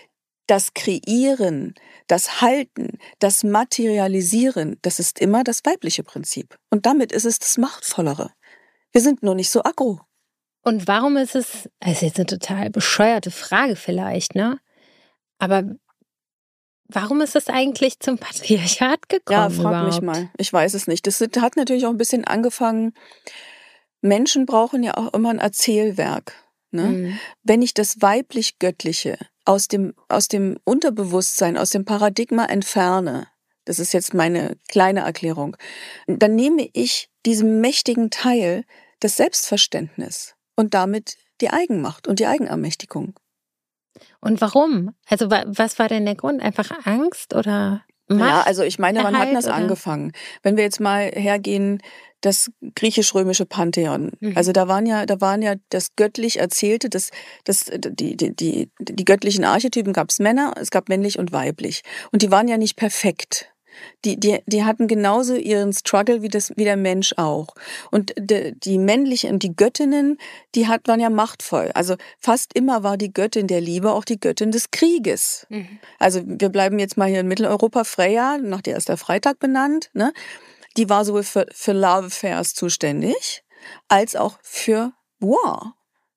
das Kreieren, das Halten, das Materialisieren, das ist immer das weibliche Prinzip. Und damit ist es das Machtvollere. Wir sind nur nicht so aggro. Und warum ist es, das ist jetzt eine total bescheuerte Frage vielleicht, ne? Aber warum ist es eigentlich zum Patriarchat gekommen? Ja, frag überhaupt? mich mal. Ich weiß es nicht. Das hat natürlich auch ein bisschen angefangen. Menschen brauchen ja auch immer ein Erzählwerk. Ne? Mhm. Wenn ich das weiblich-göttliche aus dem, aus dem Unterbewusstsein, aus dem Paradigma entferne, das ist jetzt meine kleine Erklärung, dann nehme ich diesem mächtigen Teil das Selbstverständnis und damit die Eigenmacht und die Eigenermächtigung. Und warum? Also was war denn der Grund? Einfach Angst oder Macht? Ja, also ich meine, wann hat das oder? angefangen? Wenn wir jetzt mal hergehen, das griechisch-römische Pantheon. Mhm. Also da waren ja, da waren ja das göttlich Erzählte, das, das, die, die, die, die göttlichen Archetypen gab es Männer, es gab männlich und weiblich. Und die waren ja nicht perfekt. Die, die, die hatten genauso ihren Struggle wie, das, wie der Mensch auch. Und die, die männlichen und die Göttinnen, die hat, waren ja machtvoll. Also fast immer war die Göttin der Liebe auch die Göttin des Krieges. Mhm. Also wir bleiben jetzt mal hier in Mitteleuropa. Freya, nach der ist der Freitag benannt, ne? Die war sowohl für, für Love Affairs zuständig, als auch für War.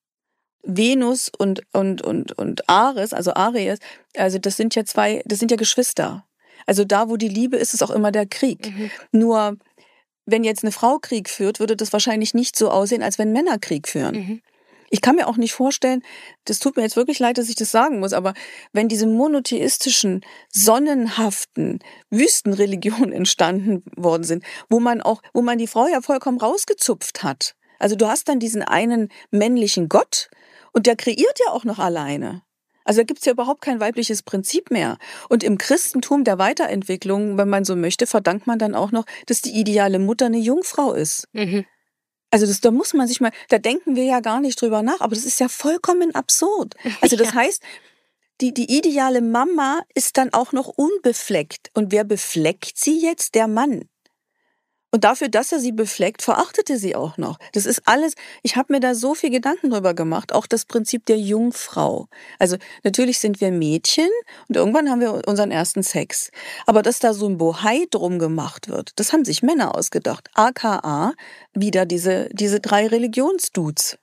Venus und, und, und, und Ares, also Ares, also das sind ja zwei, das sind ja Geschwister. Also da, wo die Liebe ist, ist auch immer der Krieg. Mhm. Nur, wenn jetzt eine Frau Krieg führt, würde das wahrscheinlich nicht so aussehen, als wenn Männer Krieg führen. Mhm. Ich kann mir auch nicht vorstellen, das tut mir jetzt wirklich leid, dass ich das sagen muss, aber wenn diese monotheistischen, sonnenhaften Wüstenreligionen entstanden worden sind, wo man auch, wo man die Frau ja vollkommen rausgezupft hat. Also du hast dann diesen einen männlichen Gott und der kreiert ja auch noch alleine. Also da gibt's ja überhaupt kein weibliches Prinzip mehr. Und im Christentum der Weiterentwicklung, wenn man so möchte, verdankt man dann auch noch, dass die ideale Mutter eine Jungfrau ist. Mhm. Also das, da muss man sich mal, da denken wir ja gar nicht drüber nach, aber das ist ja vollkommen absurd. Also das ja. heißt, die, die ideale Mama ist dann auch noch unbefleckt. Und wer befleckt sie jetzt? Der Mann. Und dafür, dass er sie befleckt, verachtete sie auch noch. Das ist alles, ich habe mir da so viel Gedanken drüber gemacht, auch das Prinzip der Jungfrau. Also natürlich sind wir Mädchen und irgendwann haben wir unseren ersten Sex. Aber dass da so ein Bohai drum gemacht wird, das haben sich Männer ausgedacht. A K A, wieder diese, diese drei Religionsdudes.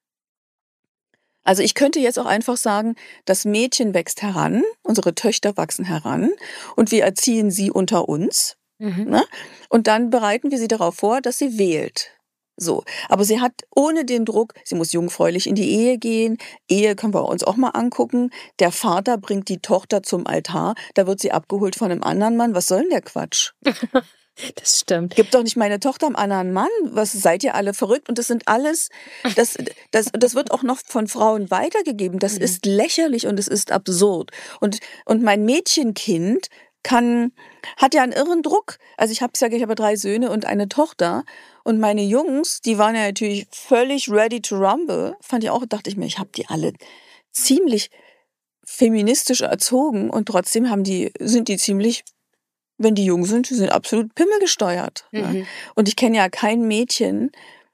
Also ich könnte jetzt auch einfach sagen, das Mädchen wächst heran, unsere Töchter wachsen heran und wir erziehen sie unter uns. Mhm. Ne? Und dann bereiten wir sie darauf vor, dass sie wählt. So. Aber sie hat ohne den Druck, sie muss jungfräulich in die Ehe gehen. Ehe können wir uns auch mal angucken. Der Vater bringt die Tochter zum Altar, da wird sie abgeholt von einem anderen Mann. Was soll denn der Quatsch? Das stimmt. Gibt doch nicht meine Tochter einem anderen Mann. Was, seid ihr alle verrückt? Und das sind alles, das, das, das wird auch noch von Frauen weitergegeben. Das mhm. ist lächerlich und es ist absurd. Und, und mein Mädchenkind kann, hat ja einen irren Druck. Also ich habe ja, ich habe drei Söhne und eine Tochter. Und meine Jungs, die waren ja natürlich völlig ready to rumble. Fand ich auch, dachte ich mir, ich habe die alle ziemlich feministisch erzogen und trotzdem haben die, sind die ziemlich, wenn die jung sind, die sind absolut pimmelgesteuert. Mhm. Ne? Und ich kenne ja kein Mädchen,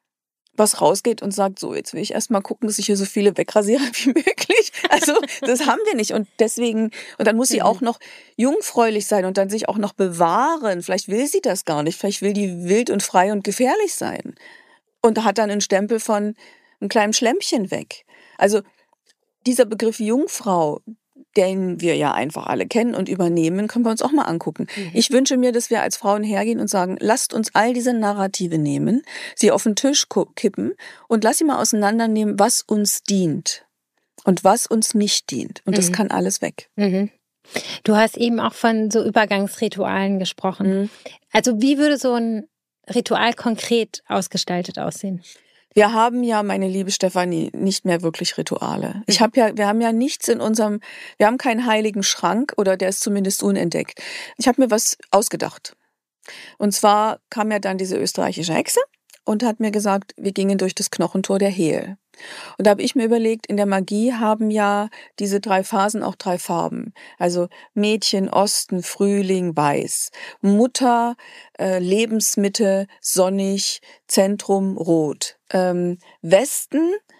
was rausgeht und sagt, so, jetzt will ich erst mal gucken, dass ich hier so viele wegrasiere wie möglich. Also das haben wir nicht. Und deswegen, und dann muss sie mhm. auch noch jungfräulich sein und dann sich auch noch bewahren. Vielleicht will sie das gar nicht. Vielleicht will die wild und frei und gefährlich sein. Und hat dann einen Stempel von einem kleinen Schlemmchen weg. Also dieser Begriff Jungfrau, den wir ja einfach alle kennen und übernehmen, können wir uns auch mal angucken. Mhm. Ich wünsche mir, dass wir als Frauen hergehen und sagen, lasst uns all diese Narrative nehmen, sie auf den Tisch kippen und lass sie mal auseinandernehmen, was uns dient und was uns nicht dient. Und mhm. das kann alles weg. Mhm. Du hast eben auch von so Übergangsritualen gesprochen. Mhm. Also wie würde so ein Ritual konkret ausgestaltet aussehen? Wir haben ja, meine liebe Stefanie, nicht mehr wirklich Rituale. Ich habe ja, wir haben ja nichts in unserem, wir haben keinen heiligen Schrank oder der ist zumindest unentdeckt. Ich habe mir was ausgedacht. Und zwar kam ja dann diese österreichische Hexe und hat mir gesagt, wir gingen durch das Knochentor der Hel. Und da habe ich mir überlegt, in der Magie haben ja diese drei Phasen auch drei Farben. Also Mädchen, Osten, Frühling, Weiß. Mutter, äh, Lebensmitte, sonnig, Zentrum, Rot. Ähm, Westen,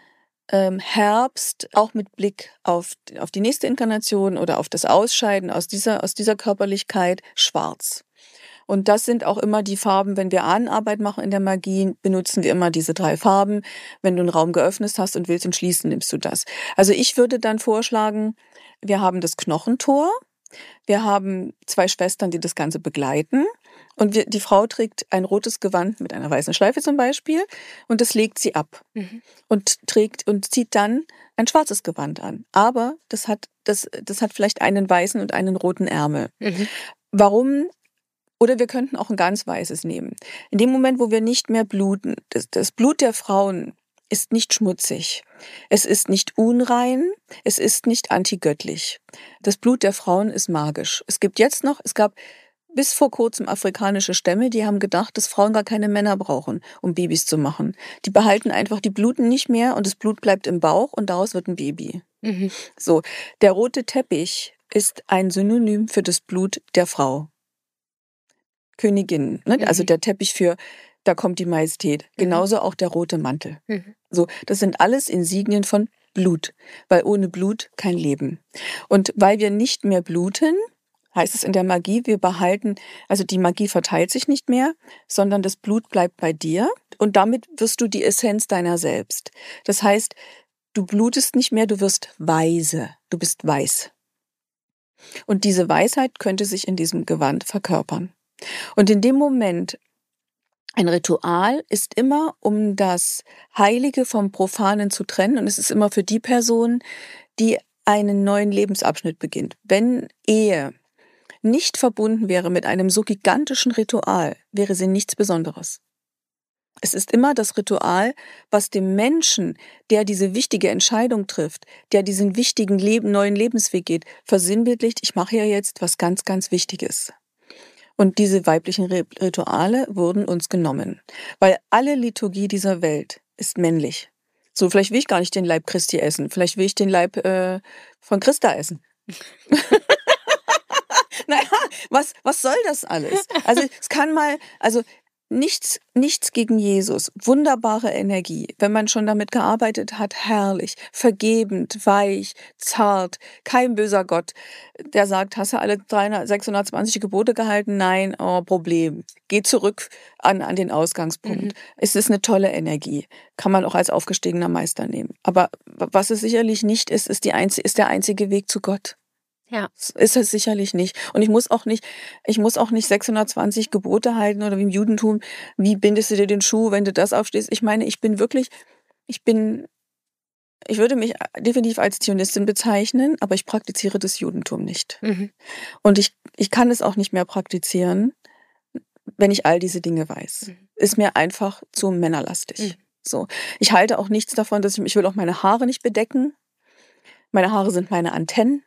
ähm, Herbst, auch mit Blick auf, auf die nächste Inkarnation oder auf das Ausscheiden aus dieser, aus dieser Körperlichkeit, schwarz. Und das sind auch immer die Farben, wenn wir Ahnenarbeit machen in der Magie, benutzen wir immer diese drei Farben. Wenn du einen Raum geöffnet hast und willst ihn schließen, nimmst du das. Also ich würde dann vorschlagen, wir haben das Knochentor, wir haben zwei Schwestern, die das Ganze begleiten und wir, die Frau trägt ein rotes Gewand mit einer weißen Schleife zum Beispiel und das legt sie ab mhm. und trägt und zieht dann ein schwarzes Gewand an. Aber das hat, das, das hat vielleicht einen weißen und einen roten Ärmel. Mhm. Warum? Oder wir könnten auch ein ganz weißes nehmen. In dem Moment, wo wir nicht mehr bluten, das, das Blut der Frauen ist nicht schmutzig. Es ist nicht unrein, es ist nicht antigöttlich. Das Blut der Frauen ist magisch. Es gibt jetzt noch, es gab bis vor kurzem afrikanische Stämme, die haben gedacht, dass Frauen gar keine Männer brauchen, um Babys zu machen. Die behalten einfach, die bluten nicht mehr und das Blut bleibt im Bauch und daraus wird ein Baby. Mhm. So, der rote Teppich ist ein Synonym für das Blut der Frau. Königin, ne? Mhm. Also der Teppich für, da kommt die Majestät. Mhm. Genauso auch der rote Mantel. Mhm. So, das sind alles Insignien von Blut, weil ohne Blut kein Leben. Und weil wir nicht mehr bluten, heißt es in der Magie, wir behalten, also die Magie verteilt sich nicht mehr, sondern das Blut bleibt bei dir und damit wirst du die Essenz deiner selbst. Das heißt, du blutest nicht mehr, du wirst weise, du bist weiß. Und diese Weisheit könnte sich in diesem Gewand verkörpern. Und in dem Moment, ein Ritual ist immer, um das Heilige vom Profanen zu trennen. Und es ist immer für die Person, die einen neuen Lebensabschnitt beginnt. Wenn Ehe nicht verbunden wäre mit einem so gigantischen Ritual, wäre sie nichts Besonderes. Es ist immer das Ritual, was dem Menschen, der diese wichtige Entscheidung trifft, der diesen wichtigen Leben, neuen Lebensweg geht, versinnbildlicht, ich mache ja jetzt was ganz, ganz Wichtiges. Und diese weiblichen Rituale wurden uns genommen. Weil alle Liturgie dieser Welt ist männlich. So, vielleicht will ich gar nicht den Leib Christi essen. Vielleicht will ich den Leib äh, von Christa essen. Naja, was, was soll das alles? Also es kann mal, also nichts, nichts gegen Jesus. Wunderbare Energie. Wenn man schon damit gearbeitet hat, herrlich, vergebend, weich, zart, kein böser Gott, der sagt, hast du alle sechshundertzwanzig Gebote gehalten? Nein, oh, Problem. Geh zurück an, an den Ausgangspunkt. Mhm. Es ist eine tolle Energie. Kann man auch als aufgestiegener Meister nehmen. Aber was es sicherlich nicht ist, ist, die einzige, ist der einzige Weg zu Gott. Ja. Ist es sicherlich nicht. Und ich muss auch nicht, ich muss auch nicht sechshundertzwanzig Gebote halten oder wie im Judentum, wie bindest du dir den Schuh, wenn du das aufstehst. Ich meine, ich bin wirklich, ich bin, ich würde mich definitiv als Zionistin bezeichnen, aber ich praktiziere das Judentum nicht. Mhm. Und ich, ich kann es auch nicht mehr praktizieren, wenn ich all diese Dinge weiß. Mhm. Ist mir einfach zu männerlastig. Mhm. So. Ich halte auch nichts davon, dass ich, ich will auch meine Haare nicht bedecken. Meine Haare sind meine Antennen.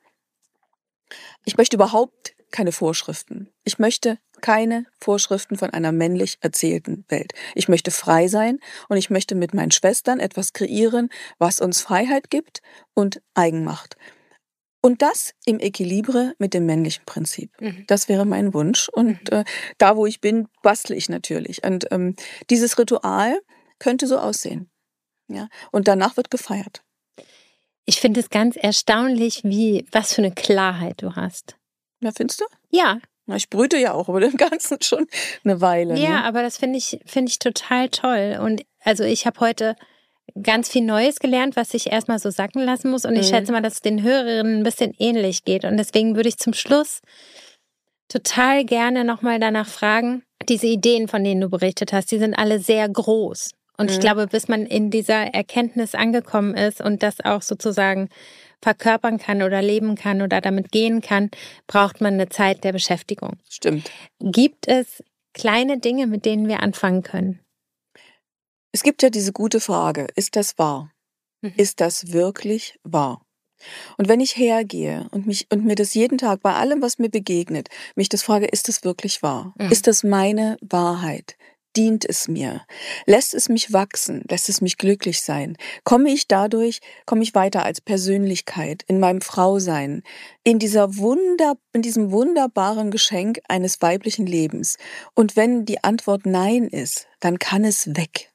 Ich möchte überhaupt keine Vorschriften. Ich möchte keine Vorschriften von einer männlich erzählten Welt. Ich möchte frei sein und ich möchte mit meinen Schwestern etwas kreieren, was uns Freiheit gibt und Eigenmacht. Und das im Equilibre mit dem männlichen Prinzip. Mhm. Das wäre mein Wunsch. Und äh, da, wo ich bin, bastle ich natürlich. Und ähm, dieses Ritual könnte so aussehen. Ja? Und danach wird gefeiert. Ich finde es ganz erstaunlich, wie, was für eine Klarheit du hast. Ja, findest du? Ja. Na, ich brüte ja auch über dem Ganzen schon eine Weile. Ja, ne? aber das finde ich, finde ich total toll. Und also ich habe heute ganz viel Neues gelernt, was ich erstmal so sacken lassen muss. Und ich mhm. schätze mal, dass es den Hörerinnen ein bisschen ähnlich geht. Und deswegen würde ich zum Schluss total gerne nochmal danach fragen, diese Ideen, von denen du berichtet hast, die sind alle sehr groß. Und ich glaube, bis man in dieser Erkenntnis angekommen ist und das auch sozusagen verkörpern kann oder leben kann oder damit gehen kann, braucht man eine Zeit der Beschäftigung. Stimmt. Gibt es kleine Dinge, mit denen wir anfangen können? Es gibt ja diese gute Frage, ist das wahr? Mhm. Ist das wirklich wahr? Und wenn ich hergehe und mich und mir das jeden Tag bei allem, was mir begegnet, mich das frage, ist das wirklich wahr? Mhm. Ist das meine Wahrheit? Dient es mir? Lässt es mich wachsen? Lässt es mich glücklich sein? Komme ich dadurch, komme ich weiter als Persönlichkeit in meinem Frausein, in dieser Wunder, in diesem wunderbaren Geschenk eines weiblichen Lebens? Und wenn die Antwort Nein ist, dann kann es weg.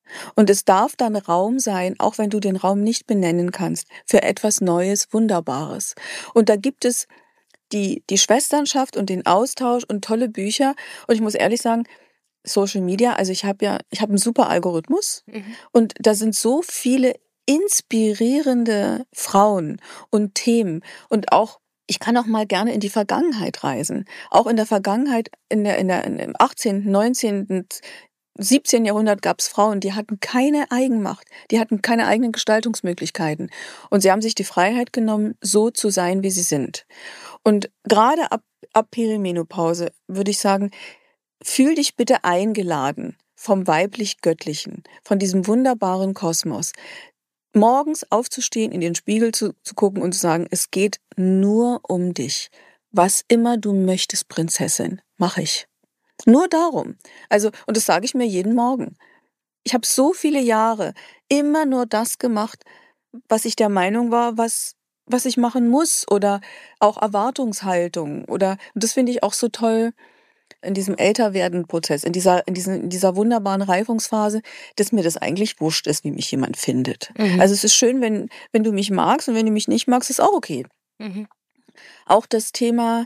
Und es darf dann Raum sein, auch wenn du den Raum nicht benennen kannst, für etwas Neues, Wunderbares. Und da gibt es die, die Schwesternschaft und den Austausch und tolle Bücher. Und ich muss ehrlich sagen, Social Media, also ich habe ja, ich habe einen super Algorithmus mhm. und da sind so viele inspirierende Frauen und Themen und auch, ich kann auch mal gerne in die Vergangenheit reisen. Auch in der Vergangenheit, in der, in der, im achtzehnten, neunzehnten, siebzehnten Jahrhundert gab es Frauen, die hatten keine Eigenmacht, die hatten keine eigenen Gestaltungsmöglichkeiten. Und sie haben sich die Freiheit genommen, so zu sein, wie sie sind. Und gerade ab, ab Perimenopause würde ich sagen, fühl dich bitte eingeladen vom Weiblich-Göttlichen, von diesem wunderbaren Kosmos. Morgens aufzustehen, in den Spiegel zu, zu gucken und zu sagen, es geht nur um dich. Was immer du möchtest, Prinzessin, mache ich. Nur darum. Also, und das sage ich mir jeden Morgen. Ich habe so viele Jahre immer nur das gemacht, was ich der Meinung war, was, was ich machen muss oder auch Erwartungshaltung oder, und das finde ich auch so toll in diesem Älterwerden-Prozess, in dieser, in diesen, in dieser wunderbaren Reifungsphase, dass mir das eigentlich wurscht ist, wie mich jemand findet. Mhm. Also es ist schön, wenn, wenn du mich magst und wenn du mich nicht magst, ist auch okay. Mhm. Auch das Thema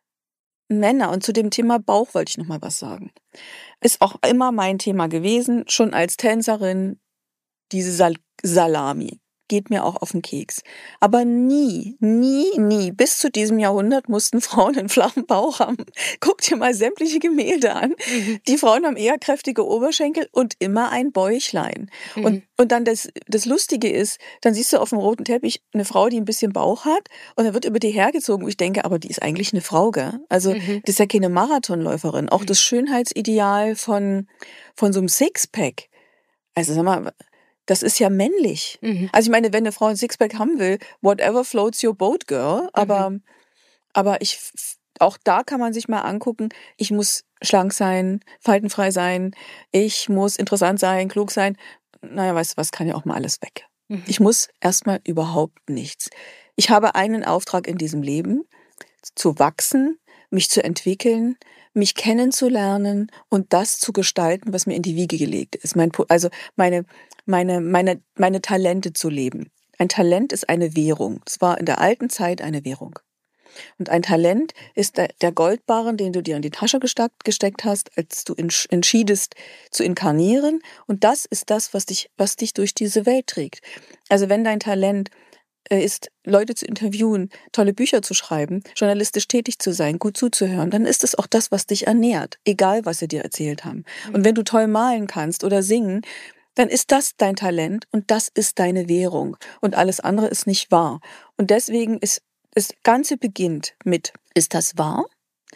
Männer und zu dem Thema Bauch wollte ich noch mal was sagen. Ist auch immer mein Thema gewesen, schon als Tänzerin, diese Sal- Salami. Geht mir auch auf den Keks. Aber nie, nie, nie, bis zu diesem Jahrhundert mussten Frauen einen flachen Bauch haben. Guck dir mal sämtliche Gemälde an. Mhm. Die Frauen haben eher kräftige Oberschenkel und immer ein Bäuchlein. Mhm. Und, und dann das, das Lustige ist, dann siehst du auf dem roten Teppich eine Frau, die ein bisschen Bauch hat und dann wird über die hergezogen. Und ich denke, aber die ist eigentlich eine Frau, gell? Also mhm. das ist ja keine Marathonläuferin. Auch mhm. das Schönheitsideal von, von so einem Sixpack. Also sag mal, das ist ja männlich. Mhm. Also ich meine, wenn eine Frau ein Sixpack haben will, whatever floats your boat, girl. Aber, mhm. aber ich, auch da kann man sich mal angucken, ich muss schlank sein, faltenfrei sein, ich muss interessant sein, klug sein. Naja, weißt du was, kann ja auch mal alles weg. Mhm. Ich muss erstmal überhaupt nichts. Ich habe einen Auftrag in diesem Leben, zu wachsen, mich zu entwickeln, mich kennenzulernen und das zu gestalten, was mir in die Wiege gelegt ist. Mein, also meine, meine, meine, meine Talente zu leben. Ein Talent ist eine Währung. Es war in der alten Zeit eine Währung. Und ein Talent ist der, der Goldbarren, den du dir in die Tasche gesteckt, gesteckt hast, als du entschiedest zu inkarnieren. Und das ist das, was dich, was dich durch diese Welt trägt. Also wenn dein Talent ist, Leute zu interviewen, tolle Bücher zu schreiben, journalistisch tätig zu sein, gut zuzuhören, dann ist es auch das, was dich ernährt, egal was sie dir erzählt haben. Mhm. Und wenn du toll malen kannst oder singen, dann ist das dein Talent und das ist deine Währung und alles andere ist nicht wahr. Und deswegen ist das Ganze beginnt mit, ist das wahr?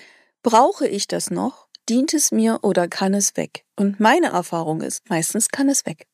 Brauche ich das noch? Dient es mir oder kann es weg? Und meine Erfahrung ist, meistens kann es weg.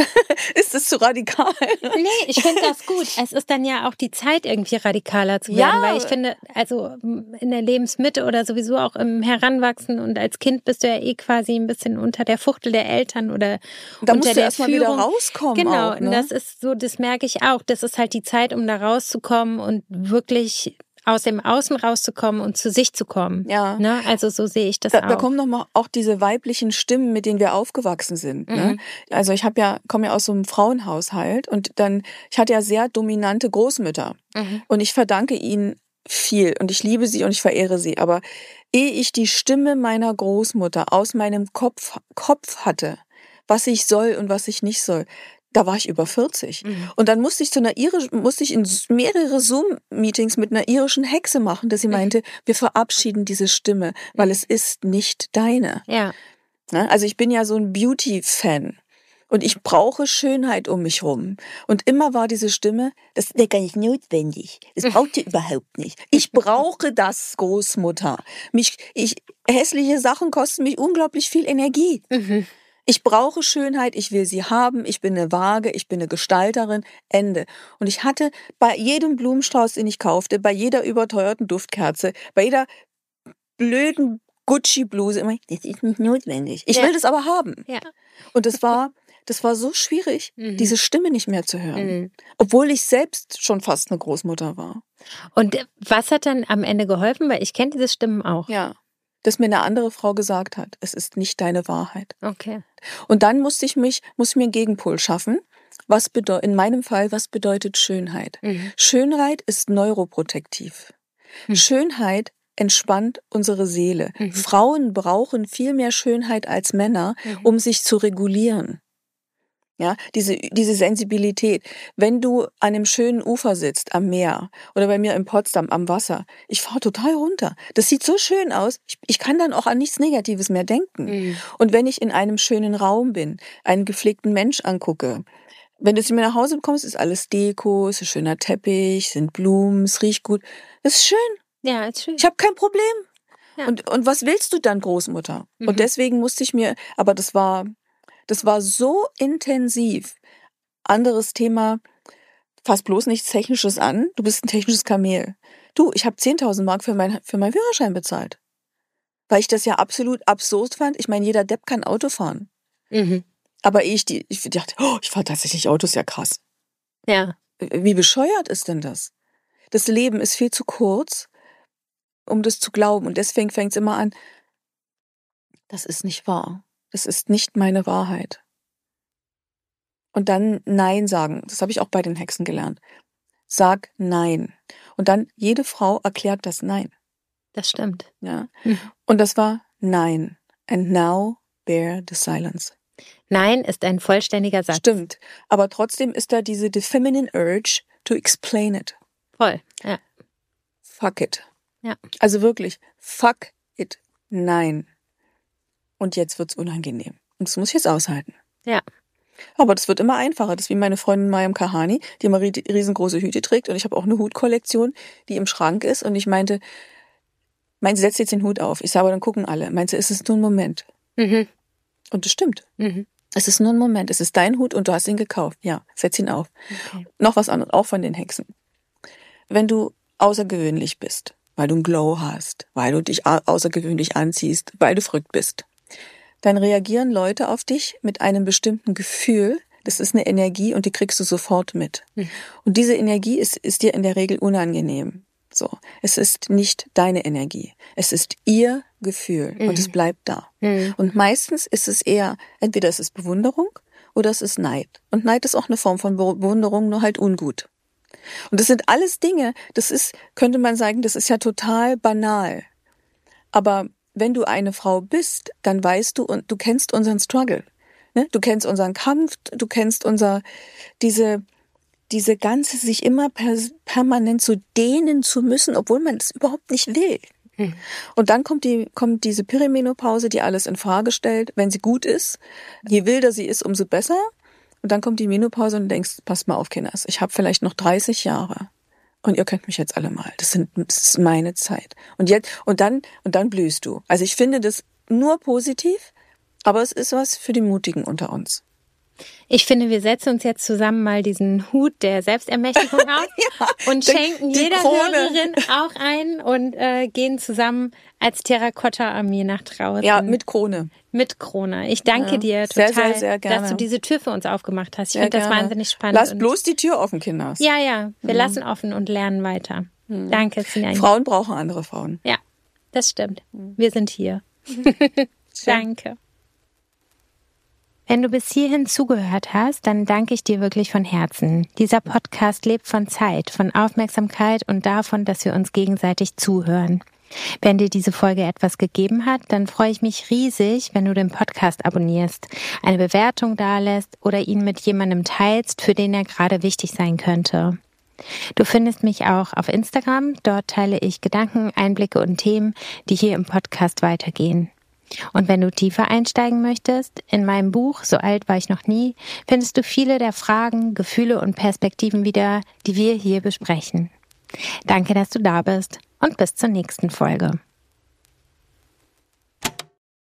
Ist das zu radikal? Nee, ich finde das gut. Es ist dann ja auch die Zeit, irgendwie radikaler zu werden, ja. Weil ich finde, also in der Lebensmitte oder sowieso auch im Heranwachsen und als Kind bist du ja eh quasi ein bisschen unter der Fuchtel der Eltern oder da unter musst du der erstmal wieder rauskommen. Genau, auch, ne? Und das ist so, das merke ich auch. Das ist halt die Zeit, um da rauszukommen und wirklich aus dem Außen rauszukommen und zu sich zu kommen. Ja. Ne? Also so sehe ich das da, auch. Da kommen nochmal auch diese weiblichen Stimmen, mit denen wir aufgewachsen sind. Mhm. Ne? Also ich habe ja, komme ja aus so einem Frauenhaushalt und dann, ich hatte ja sehr dominante Großmütter. Mhm. Und ich verdanke ihnen viel und ich liebe sie und ich verehre sie. Aber ehe ich die Stimme meiner Großmutter aus meinem Kopf, Kopf hatte, was ich soll und was ich nicht soll, da war ich über vierzig. Mhm. Und dann musste ich zu einer irischen, musste ich in mehrere Zoom-Meetings mit einer irischen Hexe machen, dass sie meinte, mhm. wir verabschieden diese Stimme, weil mhm. es ist nicht deine. Ja. Also ich bin ja so ein Beauty-Fan. Und ich brauche Schönheit um mich rum. Und immer war diese Stimme, das ist gar nicht notwendig. Das braucht ihr überhaupt nicht. Ich brauche das, Großmutter. Mich, ich, hässliche Sachen kosten mich unglaublich viel Energie. Mhm. Ich brauche Schönheit, ich will sie haben, ich bin eine Waage, ich bin eine Gestalterin, Ende. Und ich hatte bei jedem Blumenstrauß, den ich kaufte, bei jeder überteuerten Duftkerze, bei jeder blöden Gucci-Bluse immer, das ist nicht notwendig. Ich ja. will das aber haben. Ja. Und das war, das war so schwierig, mhm. diese Stimme nicht mehr zu hören. Mhm. Obwohl ich selbst schon fast eine Großmutter war. Und was hat dann am Ende geholfen? Weil ich kenne diese Stimmen auch. Ja. das mir eine andere Frau gesagt hat. Es ist nicht deine Wahrheit. Okay. Und dann musste ich mich, muss ich mir einen Gegenpol schaffen. Was bedeutet, in meinem Fall, was bedeutet Schönheit? Mhm. Schönheit ist neuroprotektiv. Mhm. Schönheit entspannt unsere Seele. Mhm. Frauen brauchen viel mehr Schönheit als Männer, mhm. um sich zu regulieren. Ja, diese, diese Sensibilität. Wenn du an einem schönen Ufer sitzt, am Meer oder bei mir in Potsdam am Wasser, ich fahre total runter. Das sieht so schön aus. Ich, ich kann dann auch an nichts Negatives mehr denken. Mhm. Und wenn ich in einem schönen Raum bin, einen gepflegten Mensch angucke, wenn du zu mir nach Hause kommst, ist alles Deko, ist ein schöner Teppich, sind Blumen, es riecht gut. Das ist schön. Ja, ist schön. Ich habe kein Problem. Ja. Und, und was willst du dann, Großmutter? Mhm. Und deswegen musste ich mir, aber das war... Das war so intensiv. Anderes Thema, fass bloß nichts Technisches an. Du bist ein technisches Kamel. Du, ich habe zehntausend Mark für, mein, für meinen Führerschein bezahlt. Weil ich das ja absolut absurd fand. Ich meine, jeder Depp kann Auto fahren. Mhm. Aber ich, die, ich dachte, oh, ich fahre tatsächlich Auto, ist ja krass. Ja. Wie bescheuert ist denn das? Das Leben ist viel zu kurz, um das zu glauben. Und deswegen fängt es immer an, das ist nicht wahr. Das ist nicht meine Wahrheit. Und dann Nein sagen. Das habe ich auch bei den Hexen gelernt. Sag Nein. Und dann jede Frau erklärt das Nein. Das stimmt. Ja. Mhm. Und das war Nein. And now bear the silence. Nein ist ein vollständiger Satz. Stimmt. Aber trotzdem ist da diese the feminine urge to explain it. Voll, ja. Fuck it. Ja. Also wirklich, fuck it. Nein. Und jetzt wird's unangenehm. Und das muss ich jetzt aushalten. Ja. Aber das wird immer einfacher. Das ist wie meine Freundin Mayam Kahani, die immer riesengroße Hüte trägt. Und ich habe auch eine Hutkollektion, die im Schrank ist. Und ich meinte, meinte, sie setzt jetzt den Hut auf. Ich sage, aber dann gucken alle. Meinte, es ist nur ein Moment. Mhm. Und das stimmt. Mhm. Es ist nur ein Moment. Es ist dein Hut und du hast ihn gekauft. Ja, setz ihn auf. Okay. Noch was anderes, auch von den Hexen. Wenn du außergewöhnlich bist, weil du einen Glow hast, weil du dich außergewöhnlich anziehst, weil du verrückt bist, dann reagieren Leute auf dich mit einem bestimmten Gefühl. Das ist eine Energie und die kriegst du sofort mit. Mhm. Und diese Energie ist, ist dir in der Regel unangenehm. So, es ist nicht deine Energie. Es ist ihr Gefühl mhm. und es bleibt da. Mhm. Und meistens ist es eher, entweder es ist Bewunderung oder es ist Neid. Und Neid ist auch eine Form von Bewunderung, nur halt ungut. Und das sind alles Dinge, das ist, könnte man sagen, das ist ja total banal. Aber wenn du eine Frau bist, dann weißt du und du kennst unseren Struggle. Ne? Du kennst unseren Kampf, du kennst unser, diese, diese ganze, sich immer per, permanent so dehnen zu müssen, obwohl man das überhaupt nicht will. Hm. Und dann kommt die, kommt diese Perimenopause, die alles in Frage stellt, wenn sie gut ist. Je wilder sie ist, umso besser. Und dann kommt die Menopause und du denkst, passt mal auf, Kinders, ich habe vielleicht noch dreißig Jahre. Und ihr könnt mich jetzt alle mal. Das sind, das ist meine Zeit. Und jetzt, und dann, und dann blühst du. Also ich finde das nur positiv, aber es ist was für die Mutigen unter uns. Ich finde, wir setzen uns jetzt zusammen mal diesen Hut der Selbstermächtigung auf ja, und die, schenken die jeder Krone. Hörerin auch ein und äh, gehen zusammen als Terrakotta-Armee nach draußen. Ja, mit Krone. Mit Krone. Ich danke ja, dir total, sehr, sehr, sehr gerne. dass du diese Tür für uns aufgemacht hast. Ich finde das wahnsinnig spannend. Lass bloß die Tür offen, Kinder. Ja, ja. Wir mhm. lassen offen und lernen weiter. Mhm. Danke, Sinja. Frauen brauchen andere Frauen. Ja, das stimmt. Wir sind hier. Danke. Wenn du bis hierhin zugehört hast, dann danke ich dir wirklich von Herzen. Dieser Podcast lebt von Zeit, von Aufmerksamkeit und davon, dass wir uns gegenseitig zuhören. Wenn dir diese Folge etwas gegeben hat, dann freue ich mich riesig, wenn du den Podcast abonnierst, eine Bewertung dalässt oder ihn mit jemandem teilst, für den er gerade wichtig sein könnte. Du findest mich auch auf Instagram. Dort teile ich Gedanken, Einblicke und Themen, die hier im Podcast weitergehen. Und wenn du tiefer einsteigen möchtest, in meinem Buch So alt war ich noch nie, findest du viele der Fragen, Gefühle und Perspektiven wieder, die wir hier besprechen. Danke, dass du da bist und bis zur nächsten Folge.